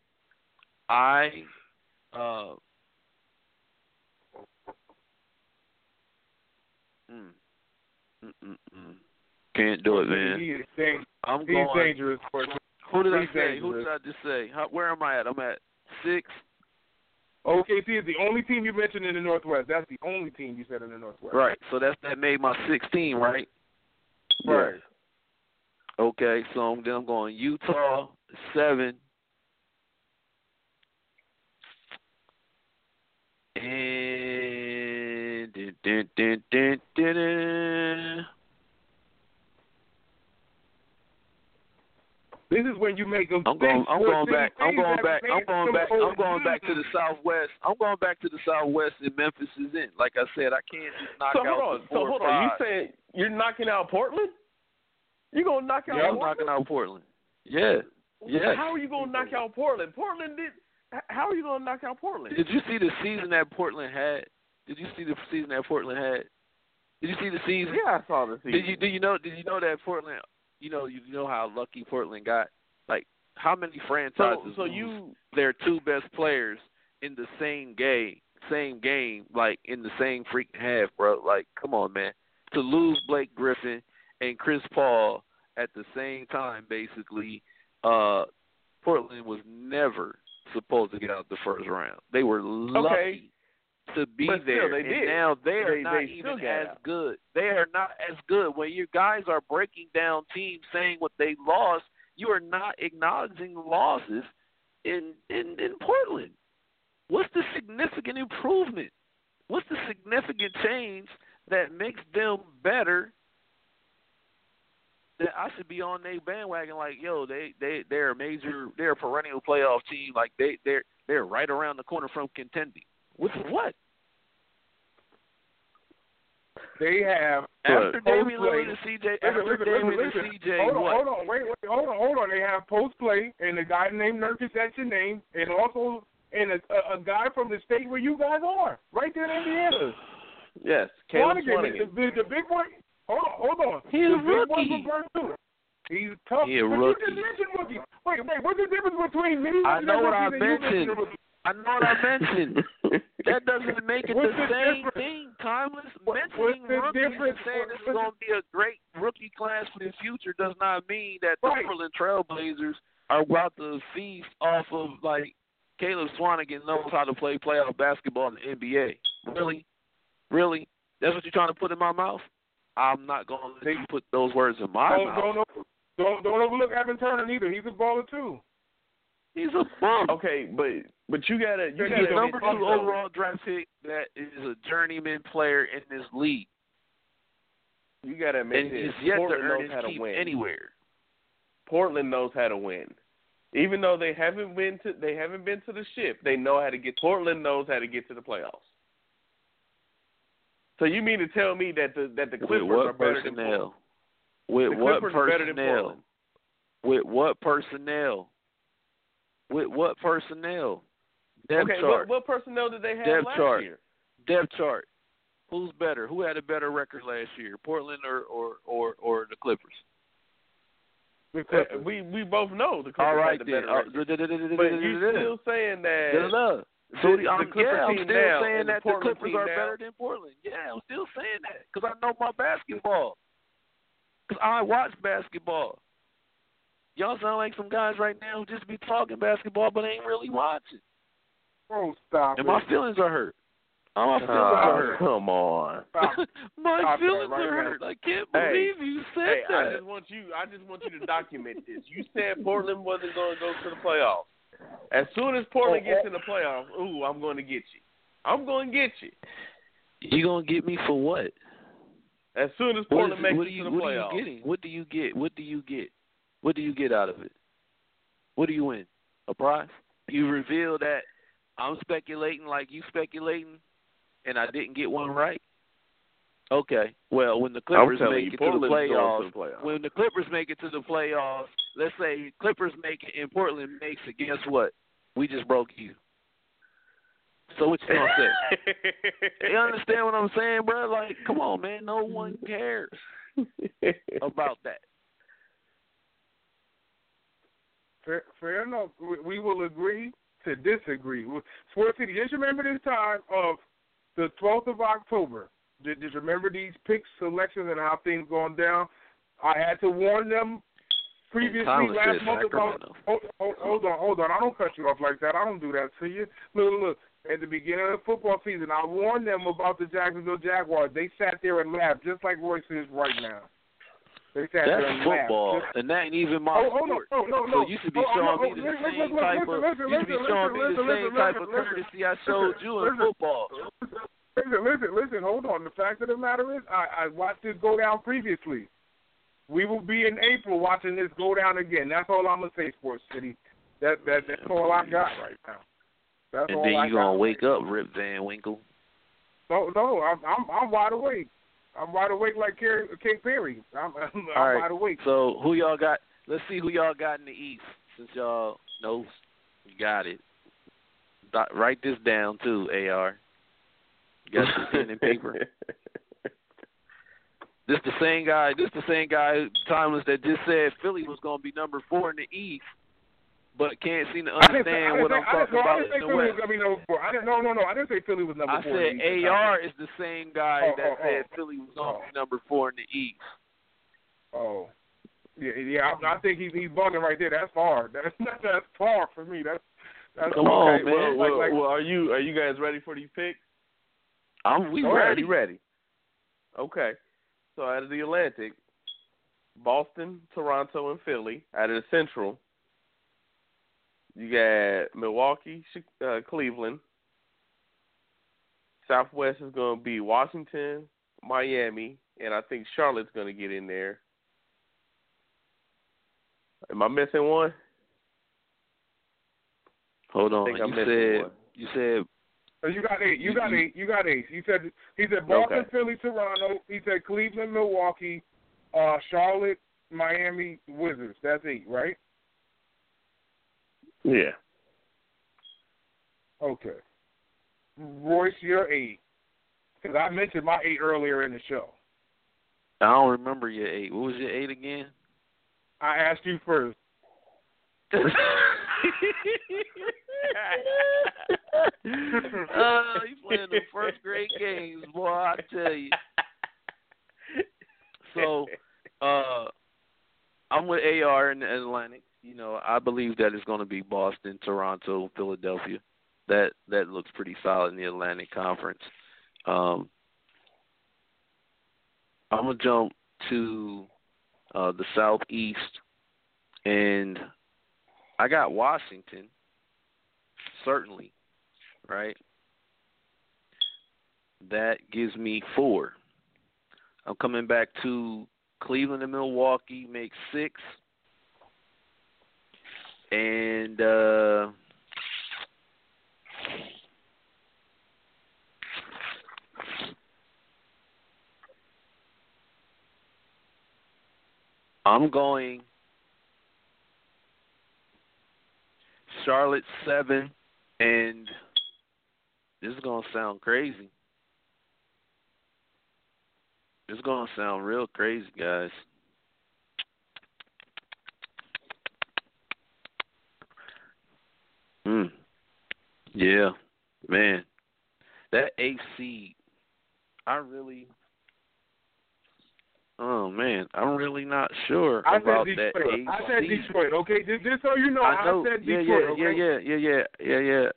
Can't do it, man. He's dangerous. Who did I He's say? dangerous. Who did I just say? Where am I at? I'm at 6. OKC is the only team you mentioned in the Northwest. That's the only team you said in the Northwest. Right. So that made my 16, right? Right. Okay. So then I'm going Utah 7. And this is when you make them. I'm going back to the Southwest. I'm going back to the Southwest, and Memphis is in. Like I said, I can't just knock out the 4 or 5. You saying you're knocking out Portland? You gonna knock out? Yeah, I'm Portland? knocking out Portland. Yeah. Yeah. How are you gonna knock out Portland? How are you gonna knock out Portland? Did you see the season that Portland had? Did you see the season Yeah, I saw the season. Did you know that Portland? You know how lucky Portland got. Like, how many franchises? So their 2 best players in the same game, like in the same freaking half, bro. Like, come on, man. To lose Blake Griffin and Chris Paul at the same time, basically, Portland was never supposed to get out the first round. They were lucky to be but there. Still, they did. Now they are not even as good. They are not as good. When you guys are breaking down teams saying what they lost, you are not acknowledging losses in Portland. What's the significant improvement? What's the significant change that makes them better? That I should be on their bandwagon, like, yo, they're a perennial playoff team, like they're right around the corner from contending. With what? They have after Damian Lillard and CJ. Hold on. They have post play and a guy named Nurkic, that's your name, and also a guy from the state where you guys are, right there in Indiana. Yes, Caleb Swanigan. The big boy. Hold on. He's a rookie. He's tough. He's a but rookie. You just mentioned rookie. Wait. What's the difference between me? I know what I mentioned. That doesn't make it What's the the same difference? thing. Timeless mentioning What's the rookies and difference? saying this is going to be a great rookie class for the future does not mean that the Right. Portland Trailblazers are about to feast off of, like, Caleb Swanigan knows how to play playoff basketball in the NBA. Really? That's what you're trying to put in my mouth? I'm not going to let you put those words in my mouth. Don't overlook Evan Turner either. He's a baller too. He's a bum. Okay, but you gotta He's a number 2 overall draft pick that is a journeyman player in this league. You gotta admit and this. he's yet Portland to earn knows his how to keep win. anywhere. Portland knows how to win. Even though they haven't been to the ship, they know how to get. Portland knows how to get to the playoffs. So you mean to tell me that the Clippers are better than Portland? With what personnel? With what personnel? With what personnel? Depth Okay, chart. what personnel did they have last year? Depth chart. Who's better? Who had a better record last year? Portland or the Clippers? The Clippers. We both know the Clippers All right, had the better record. But But you're still saying that I'm still now saying and that the the Portland Clippers team are now. better than Portland. Yeah, I'm still saying that because I know my basketball. Because I watch basketball. Y'all sound like some guys right now who just be talking basketball but ain't really watching. Oh, stop And it. my feelings are hurt. My feelings are hurt. Come on. My Stop feelings that right are now. hurt. I can't believe you said that. I just want you to document this. You said Portland wasn't going to go to the playoffs. As soon as Portland gets in the playoffs, I'm going to get you. I'm going to get you. You going to get me for what? As soon as Portland makes it to the playoffs. What are you getting? What do you get? What do you get? What do you get out of it? What do you win? A prize? You reveal that I'm speculating like you speculating, and I didn't get one right? Okay. Well, when the Clippers make it to the playoffs, when the Clippers make it to the playoffs, let's say Clippers make it and Portland makes it, guess what? We just broke you. So what you gonna say? You understand what I'm saying, bro? Like, come on, man. No one cares about that. Fair enough. We will agree to disagree. Sports City, just remember this time of the 12th of October. Just remember these pick selections and how things going down. I had to warn them previously last month about. Hold on. I don't cut you off like that. I don't do that to you. Look. At the beginning of the football season, I warned them about the Jacksonville Jaguars. They sat there and laughed, just like Royce is right now. They sat there and football, laughed. And that ain't even my sport. No. So you should be showing me the same type of. You should be showing me the same type of courtesy I showed you in football. Listen. Hold on. The fact of the matter is, I watched this go down previously. We will be in April watching this go down again. That's all I'm gonna say, Sports City. That's all I got right now. That's and then you gonna wake up, Rip Van Winkle. No, I'm wide awake. I'm wide awake like King Perry. I'm right. wide awake. So who y'all got? Let's see who y'all got in the East. Since y'all know, you got it. Write this down too, AR. You got some pen and paper. This the same guy, Timeless, that just said Philly was gonna be number 4 in the East. But can't seem to understand what I'm talking about in the West. I didn't say Philly was number 4. I said AR is the same guy that said Philly was going to be number 4 in the East. Oh, yeah. I think he's bugging right there. That's far. That's far for me. That's come on, man. Well, are you guys ready for these picks? We ready. Okay. So out of the Atlantic, Boston, Toronto, and Philly. Out of the Central, you got Milwaukee, Cleveland. Southwest is going to be Washington, Miami, and I think Charlotte's going to get in there. Am I missing one? Hold on. You said. Oh, you got 8. You got 8. He said Boston, okay. Philly, Toronto. He said Cleveland, Milwaukee, Charlotte, Miami, Wizards. That's 8, right? Yeah. Okay. Royce, you're 8. Because I mentioned my 8 earlier in the show. I don't remember your 8. What was your 8 again? I asked you first. You playing the first grade games, boy, I tell you. So, I'm with AR in the Atlantic. You know, I believe that it's going to be Boston, Toronto, Philadelphia. That looks pretty solid in the Atlantic Conference. I'm gonna jump to the Southeast, and I got Washington, certainly, right? That gives me 4. I'm coming back to Cleveland and Milwaukee, make 6. And I'm going Charlotte 7, and this is going to sound crazy. This is going to sound real crazy, guys. Yeah, man. That AC, I'm really not sure about that AC. I said Detroit, okay? Just so you know, I said Detroit, okay? Yeah.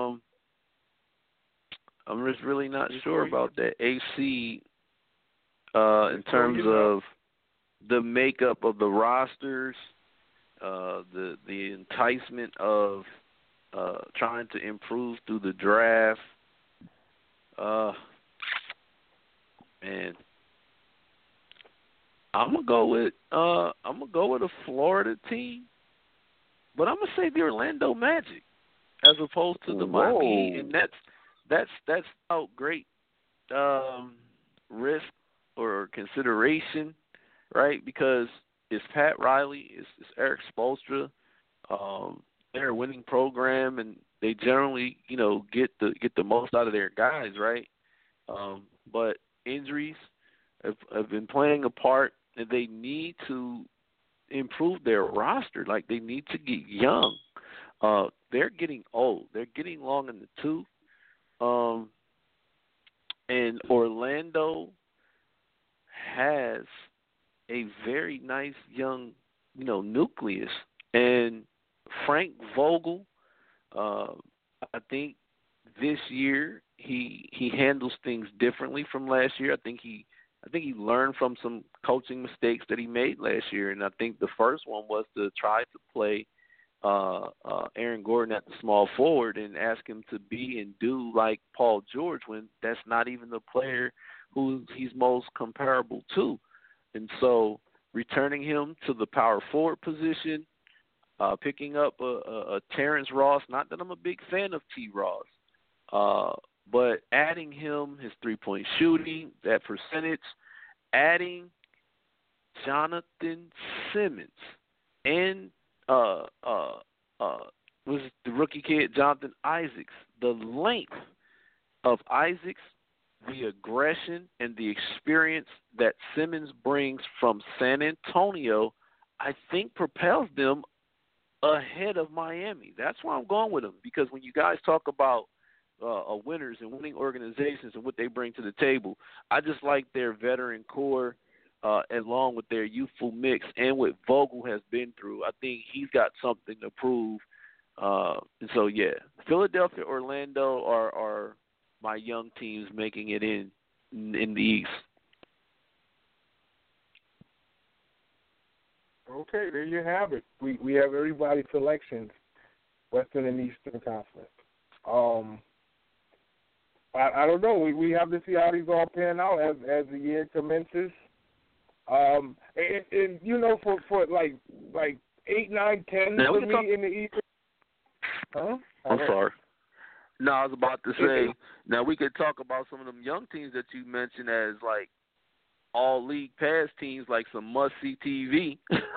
I'm just really not sure about that AC in terms of the makeup of the rosters, the enticement of trying to improve through the draft. Man, I'm gonna go with a Florida team, but I'm gonna say the Orlando Magic as opposed to the Miami, and that's out great risk or consideration, right? Because it's Pat Riley, it's Eric Spoelstra. They're a winning program, and they generally, get the most out of their guys, right? But injuries have been playing a part, and they need to improve their roster. Like, they need to get young. They're getting old. They're getting long in the tooth. And Orlando has a very nice young, nucleus. And Frank Vogel, I think this year he handles things differently from last year. I think he learned from some coaching mistakes that he made last year, and I think the first one was to try to play Aaron Gordon at the small forward and ask him to be and do like Paul George when that's not even the player who he's most comparable to. And so returning him to the power forward position, picking up a Terrence Ross, not that I'm a big fan of T. Ross, but adding him, his three-point shooting, that percentage, adding Jonathan Simmons and was the rookie kid Jonathan Isaacs. The length of Isaacs, the aggression, and the experience that Simmons brings from San Antonio, I think propels them ahead of Miami. That's why I'm going with them, because when you guys talk about winners and winning organizations and what they bring to the table, I just like their veteran core along with their youthful mix and what Vogel has been through. I think he's got something to prove. And so, yeah, Philadelphia, Orlando are my young teams making it in the East. Okay, there you have it. We have everybody's selections, Western and Eastern Conference. I don't know. We have to see how these all pan out as the year commences. And for like 8, 9, 10 for me in the East. Huh? I'm sorry. No, I was about to say, now we could talk about some of them young teams that you mentioned as like all league pass teams, like some must-see TV.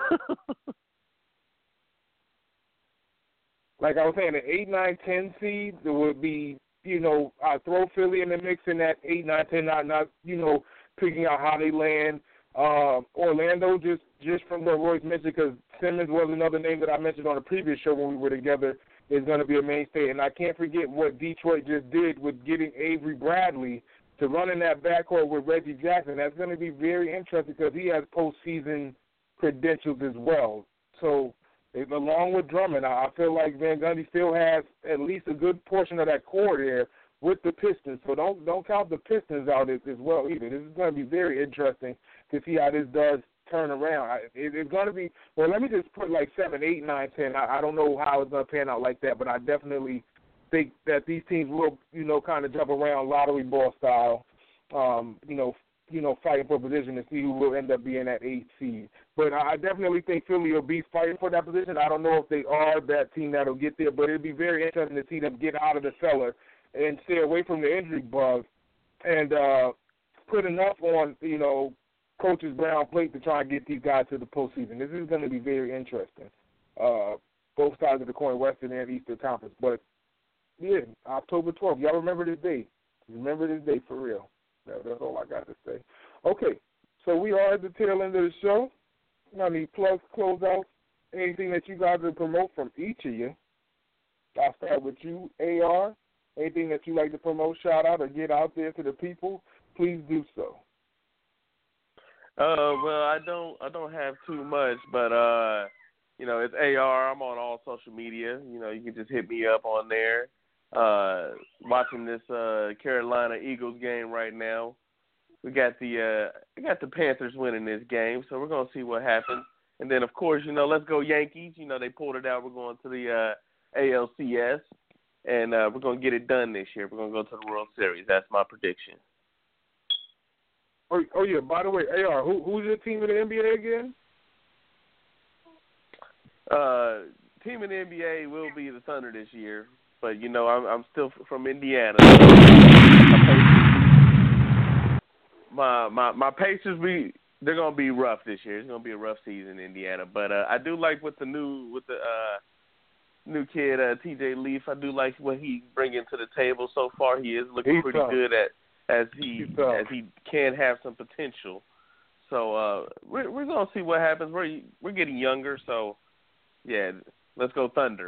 Like I was saying, the 8, 9, 10 seed, there would be, I throw Philly in the mix in that 8, 9, 10, not picking out how they land. Orlando, just from what Royce mentioned, because Simmons was another name that I mentioned on a previous show when we were together, is going to be a mainstay. And I can't forget what Detroit just did with getting Avery Bradley to run in that backcourt with Reggie Jackson. That's going to be very interesting because he has postseason credentials as well. So, along with Drummond, I feel like Van Gundy still has at least a good portion of that core there with the Pistons. So don't count the Pistons out as well either. This is going to be very interesting to see how this does turn around. It's going to be, well, let me just put like 7, 8, 9, 10. I don't know how it's going to pan out like that, but I definitely think that these teams will, kind of jump around lottery ball style, fighting for position to see who will end up being that 8th seed. But I definitely think Philly will be fighting for that position. I don't know if they are that team that will get there, but it'll be very interesting to see them get out of the cellar and stay away from the injury bug and put enough on, Coach's Brown plate to try and get these guys to the postseason. This is going to be very interesting. Both sides of the coin, Western and Eastern Conference. But, yeah, October 12th. Y'all remember this day. Remember this day for real. That's all I got to say. Okay, so we are at the tail end of the show. I need plugs, closeouts, anything that you guys would promote from each of you. I'll start with you, AR. Anything that you like to promote, shout out, or get out there to the people, please do so. Well, I don't have too much, but it's AR. I'm on all social media. You can just hit me up on there. Watching this Carolina Eagles game right now. We got the Panthers winning this game, so we're gonna see what happens. And then of course, let's go Yankees. They pulled it out. We're going to the ALCS, and we're gonna get it done this year. We're gonna go to the World Series. That's my prediction. Oh yeah. By the way, AR, who's your team in the NBA again? Team in the NBA will be the Thunder this year, but I'm still from Indiana. My Pacers, they're gonna be rough this year. It's gonna be a rough season in Indiana, but I do like the new kid TJ Leaf. I do like what he's bringing to the table so far. He is looking pretty good as he can have some potential. So we're gonna see what happens. We're getting younger, so yeah, let's go Thunder.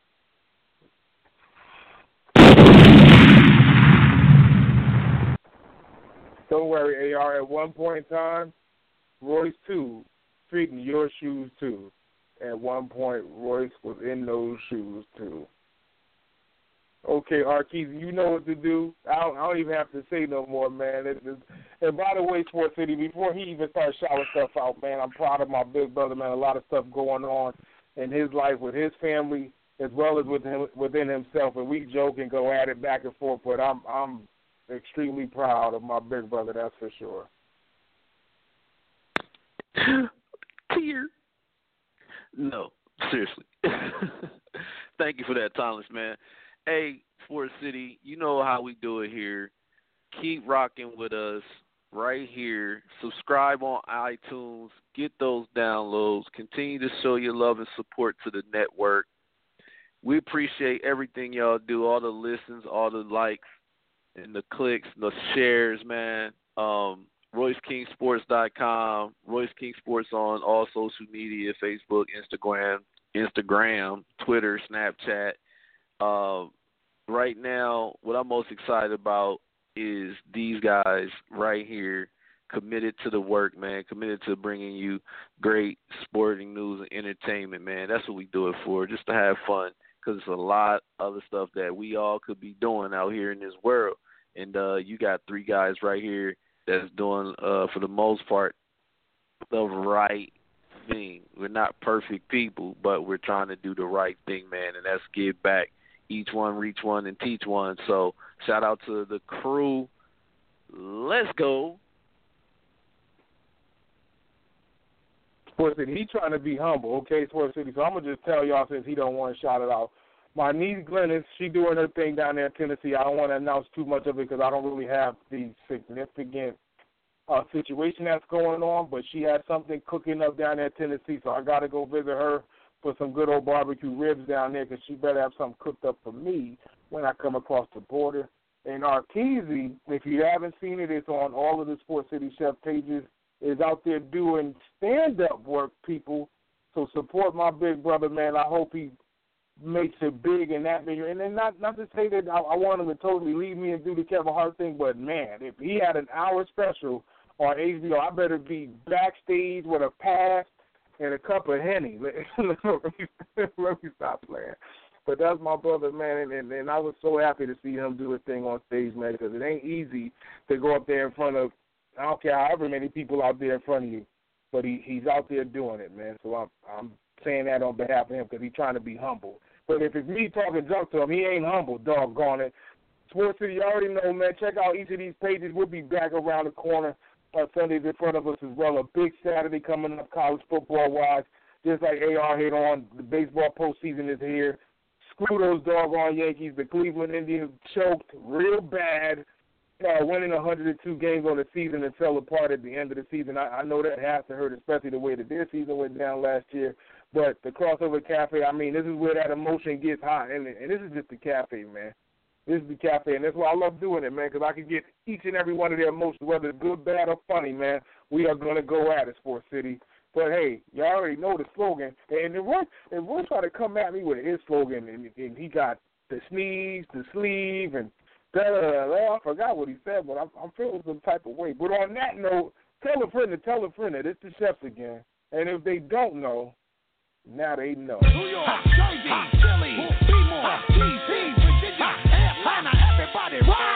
Don't worry, AR. At one point in time, Royce too, treating your shoes too. At one point, Royce was in those shoes too. Okay, Arkeezy, you know what to do. I don't even have to say no more, man. And by the way, Sports City, before he even starts shouting stuff out, man, I'm proud of my big brother, man. A lot of stuff going on in his life with his family as well as within himself, and we joke and go at it back and forth. But I'm extremely proud of my big brother, that's for sure. Tear. No, seriously. Thank you for that, Thomas, man. Hey, Sports City, you know how we do it here. Keep rocking with us right here. Subscribe on iTunes. Get those downloads. Continue to show your love and support to the network. We appreciate everything y'all do, all the listens, all the likes, and the clicks, the shares, man. RoyceKingSports.com, Royce King Sports on all social media, Facebook, Instagram, Twitter, Snapchat. Right now, what I'm most excited about is these guys right here committed to the work, man, committed to bringing you great sporting news and entertainment, man. That's what we do it for, just to have fun, because it's a lot of other stuff that we all could be doing out here in this world. And you got three guys right here that's doing, for the most part, the right thing. We're not perfect people, but we're trying to do the right thing, man, and that's give back. Each one, reach one, and teach one. So shout out to the crew. Let's go. Sports City, he trying to be humble, okay, Sports City. So I'm going to just tell y'all, since he don't want to shout it out. My niece Glennis, she doing her thing down there in Tennessee. I don't want to announce too much of it because I don't really have the significant situation that's going on, but she has something cooking up down there in Tennessee, so I got to go visit her for some good old barbecue ribs down there, because she better have something cooked up for me when I come across the border. And Arkeezy, if you haven't seen it, it's on all of the Sports City Chef pages, is out there doing stand-up work, people. So support my big brother, man. I hope he makes it big in that video. And then not to say that I want him to totally leave me and do the Kevin Hart thing, but, man, if he had an hour special on HBO, I better be backstage with a pass and a cup of Henny. Let me stop playing. But that's my brother, man, and I was so happy to see him do his thing on stage, man, because it ain't easy to go up there in front of, I don't care however many people out there in front of you, but he's out there doing it, man. So I'm saying that on behalf of him because he's trying to be humble. But if it's me talking junk to him, he ain't humble, doggone it. Sports City, you already know, man. Check out each of these pages. We'll be back around the corner. Sundays in front of us as well. A big Saturday coming up college football-wise. Just like AR hit on, the baseball postseason is here. Screw those doggone Yankees. The Cleveland Indians choked real bad, winning 102 games on the season and fell apart at the end of the season. I know that has to hurt, especially the way that their season went down last year. But the Crossover Cafe, I mean, this is where that emotion gets hot. And this is just the cafe, man. This is the cafe, and that's why I love doing it, man, because I can get each and every one of their emotions, whether it's good, bad, or funny, man. We are going to go at it, Sports City. But, hey, y'all already know the slogan. And if Roy try to come at me with his slogan, and he got the sneeze, the sleeve, and I forgot what he said, but I'm feeling some type of way. But on that note, tell a friend, it's the chefs again. And if they don't know, now they know. New York, Jersey, Philly, Baltimore, D.C., Virginia, Atlanta, everybody, right?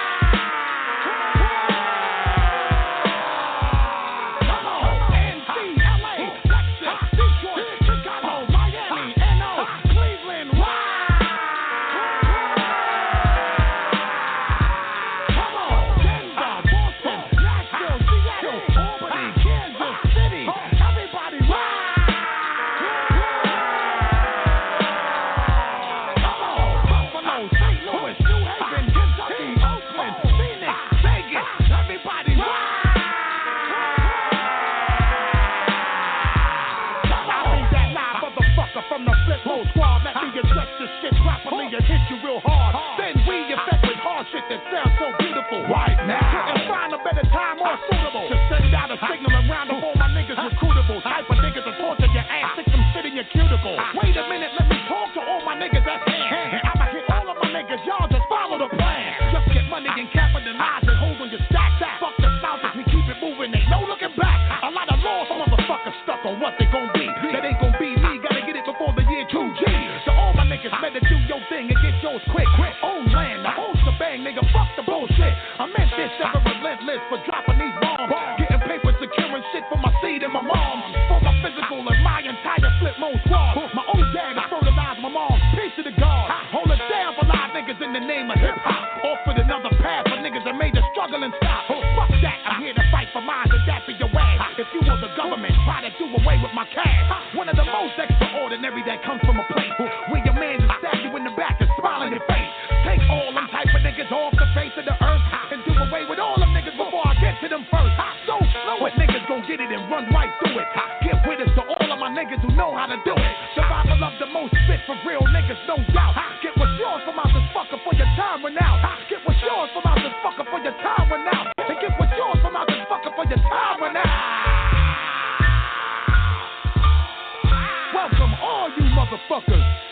Welcome all you motherfuckers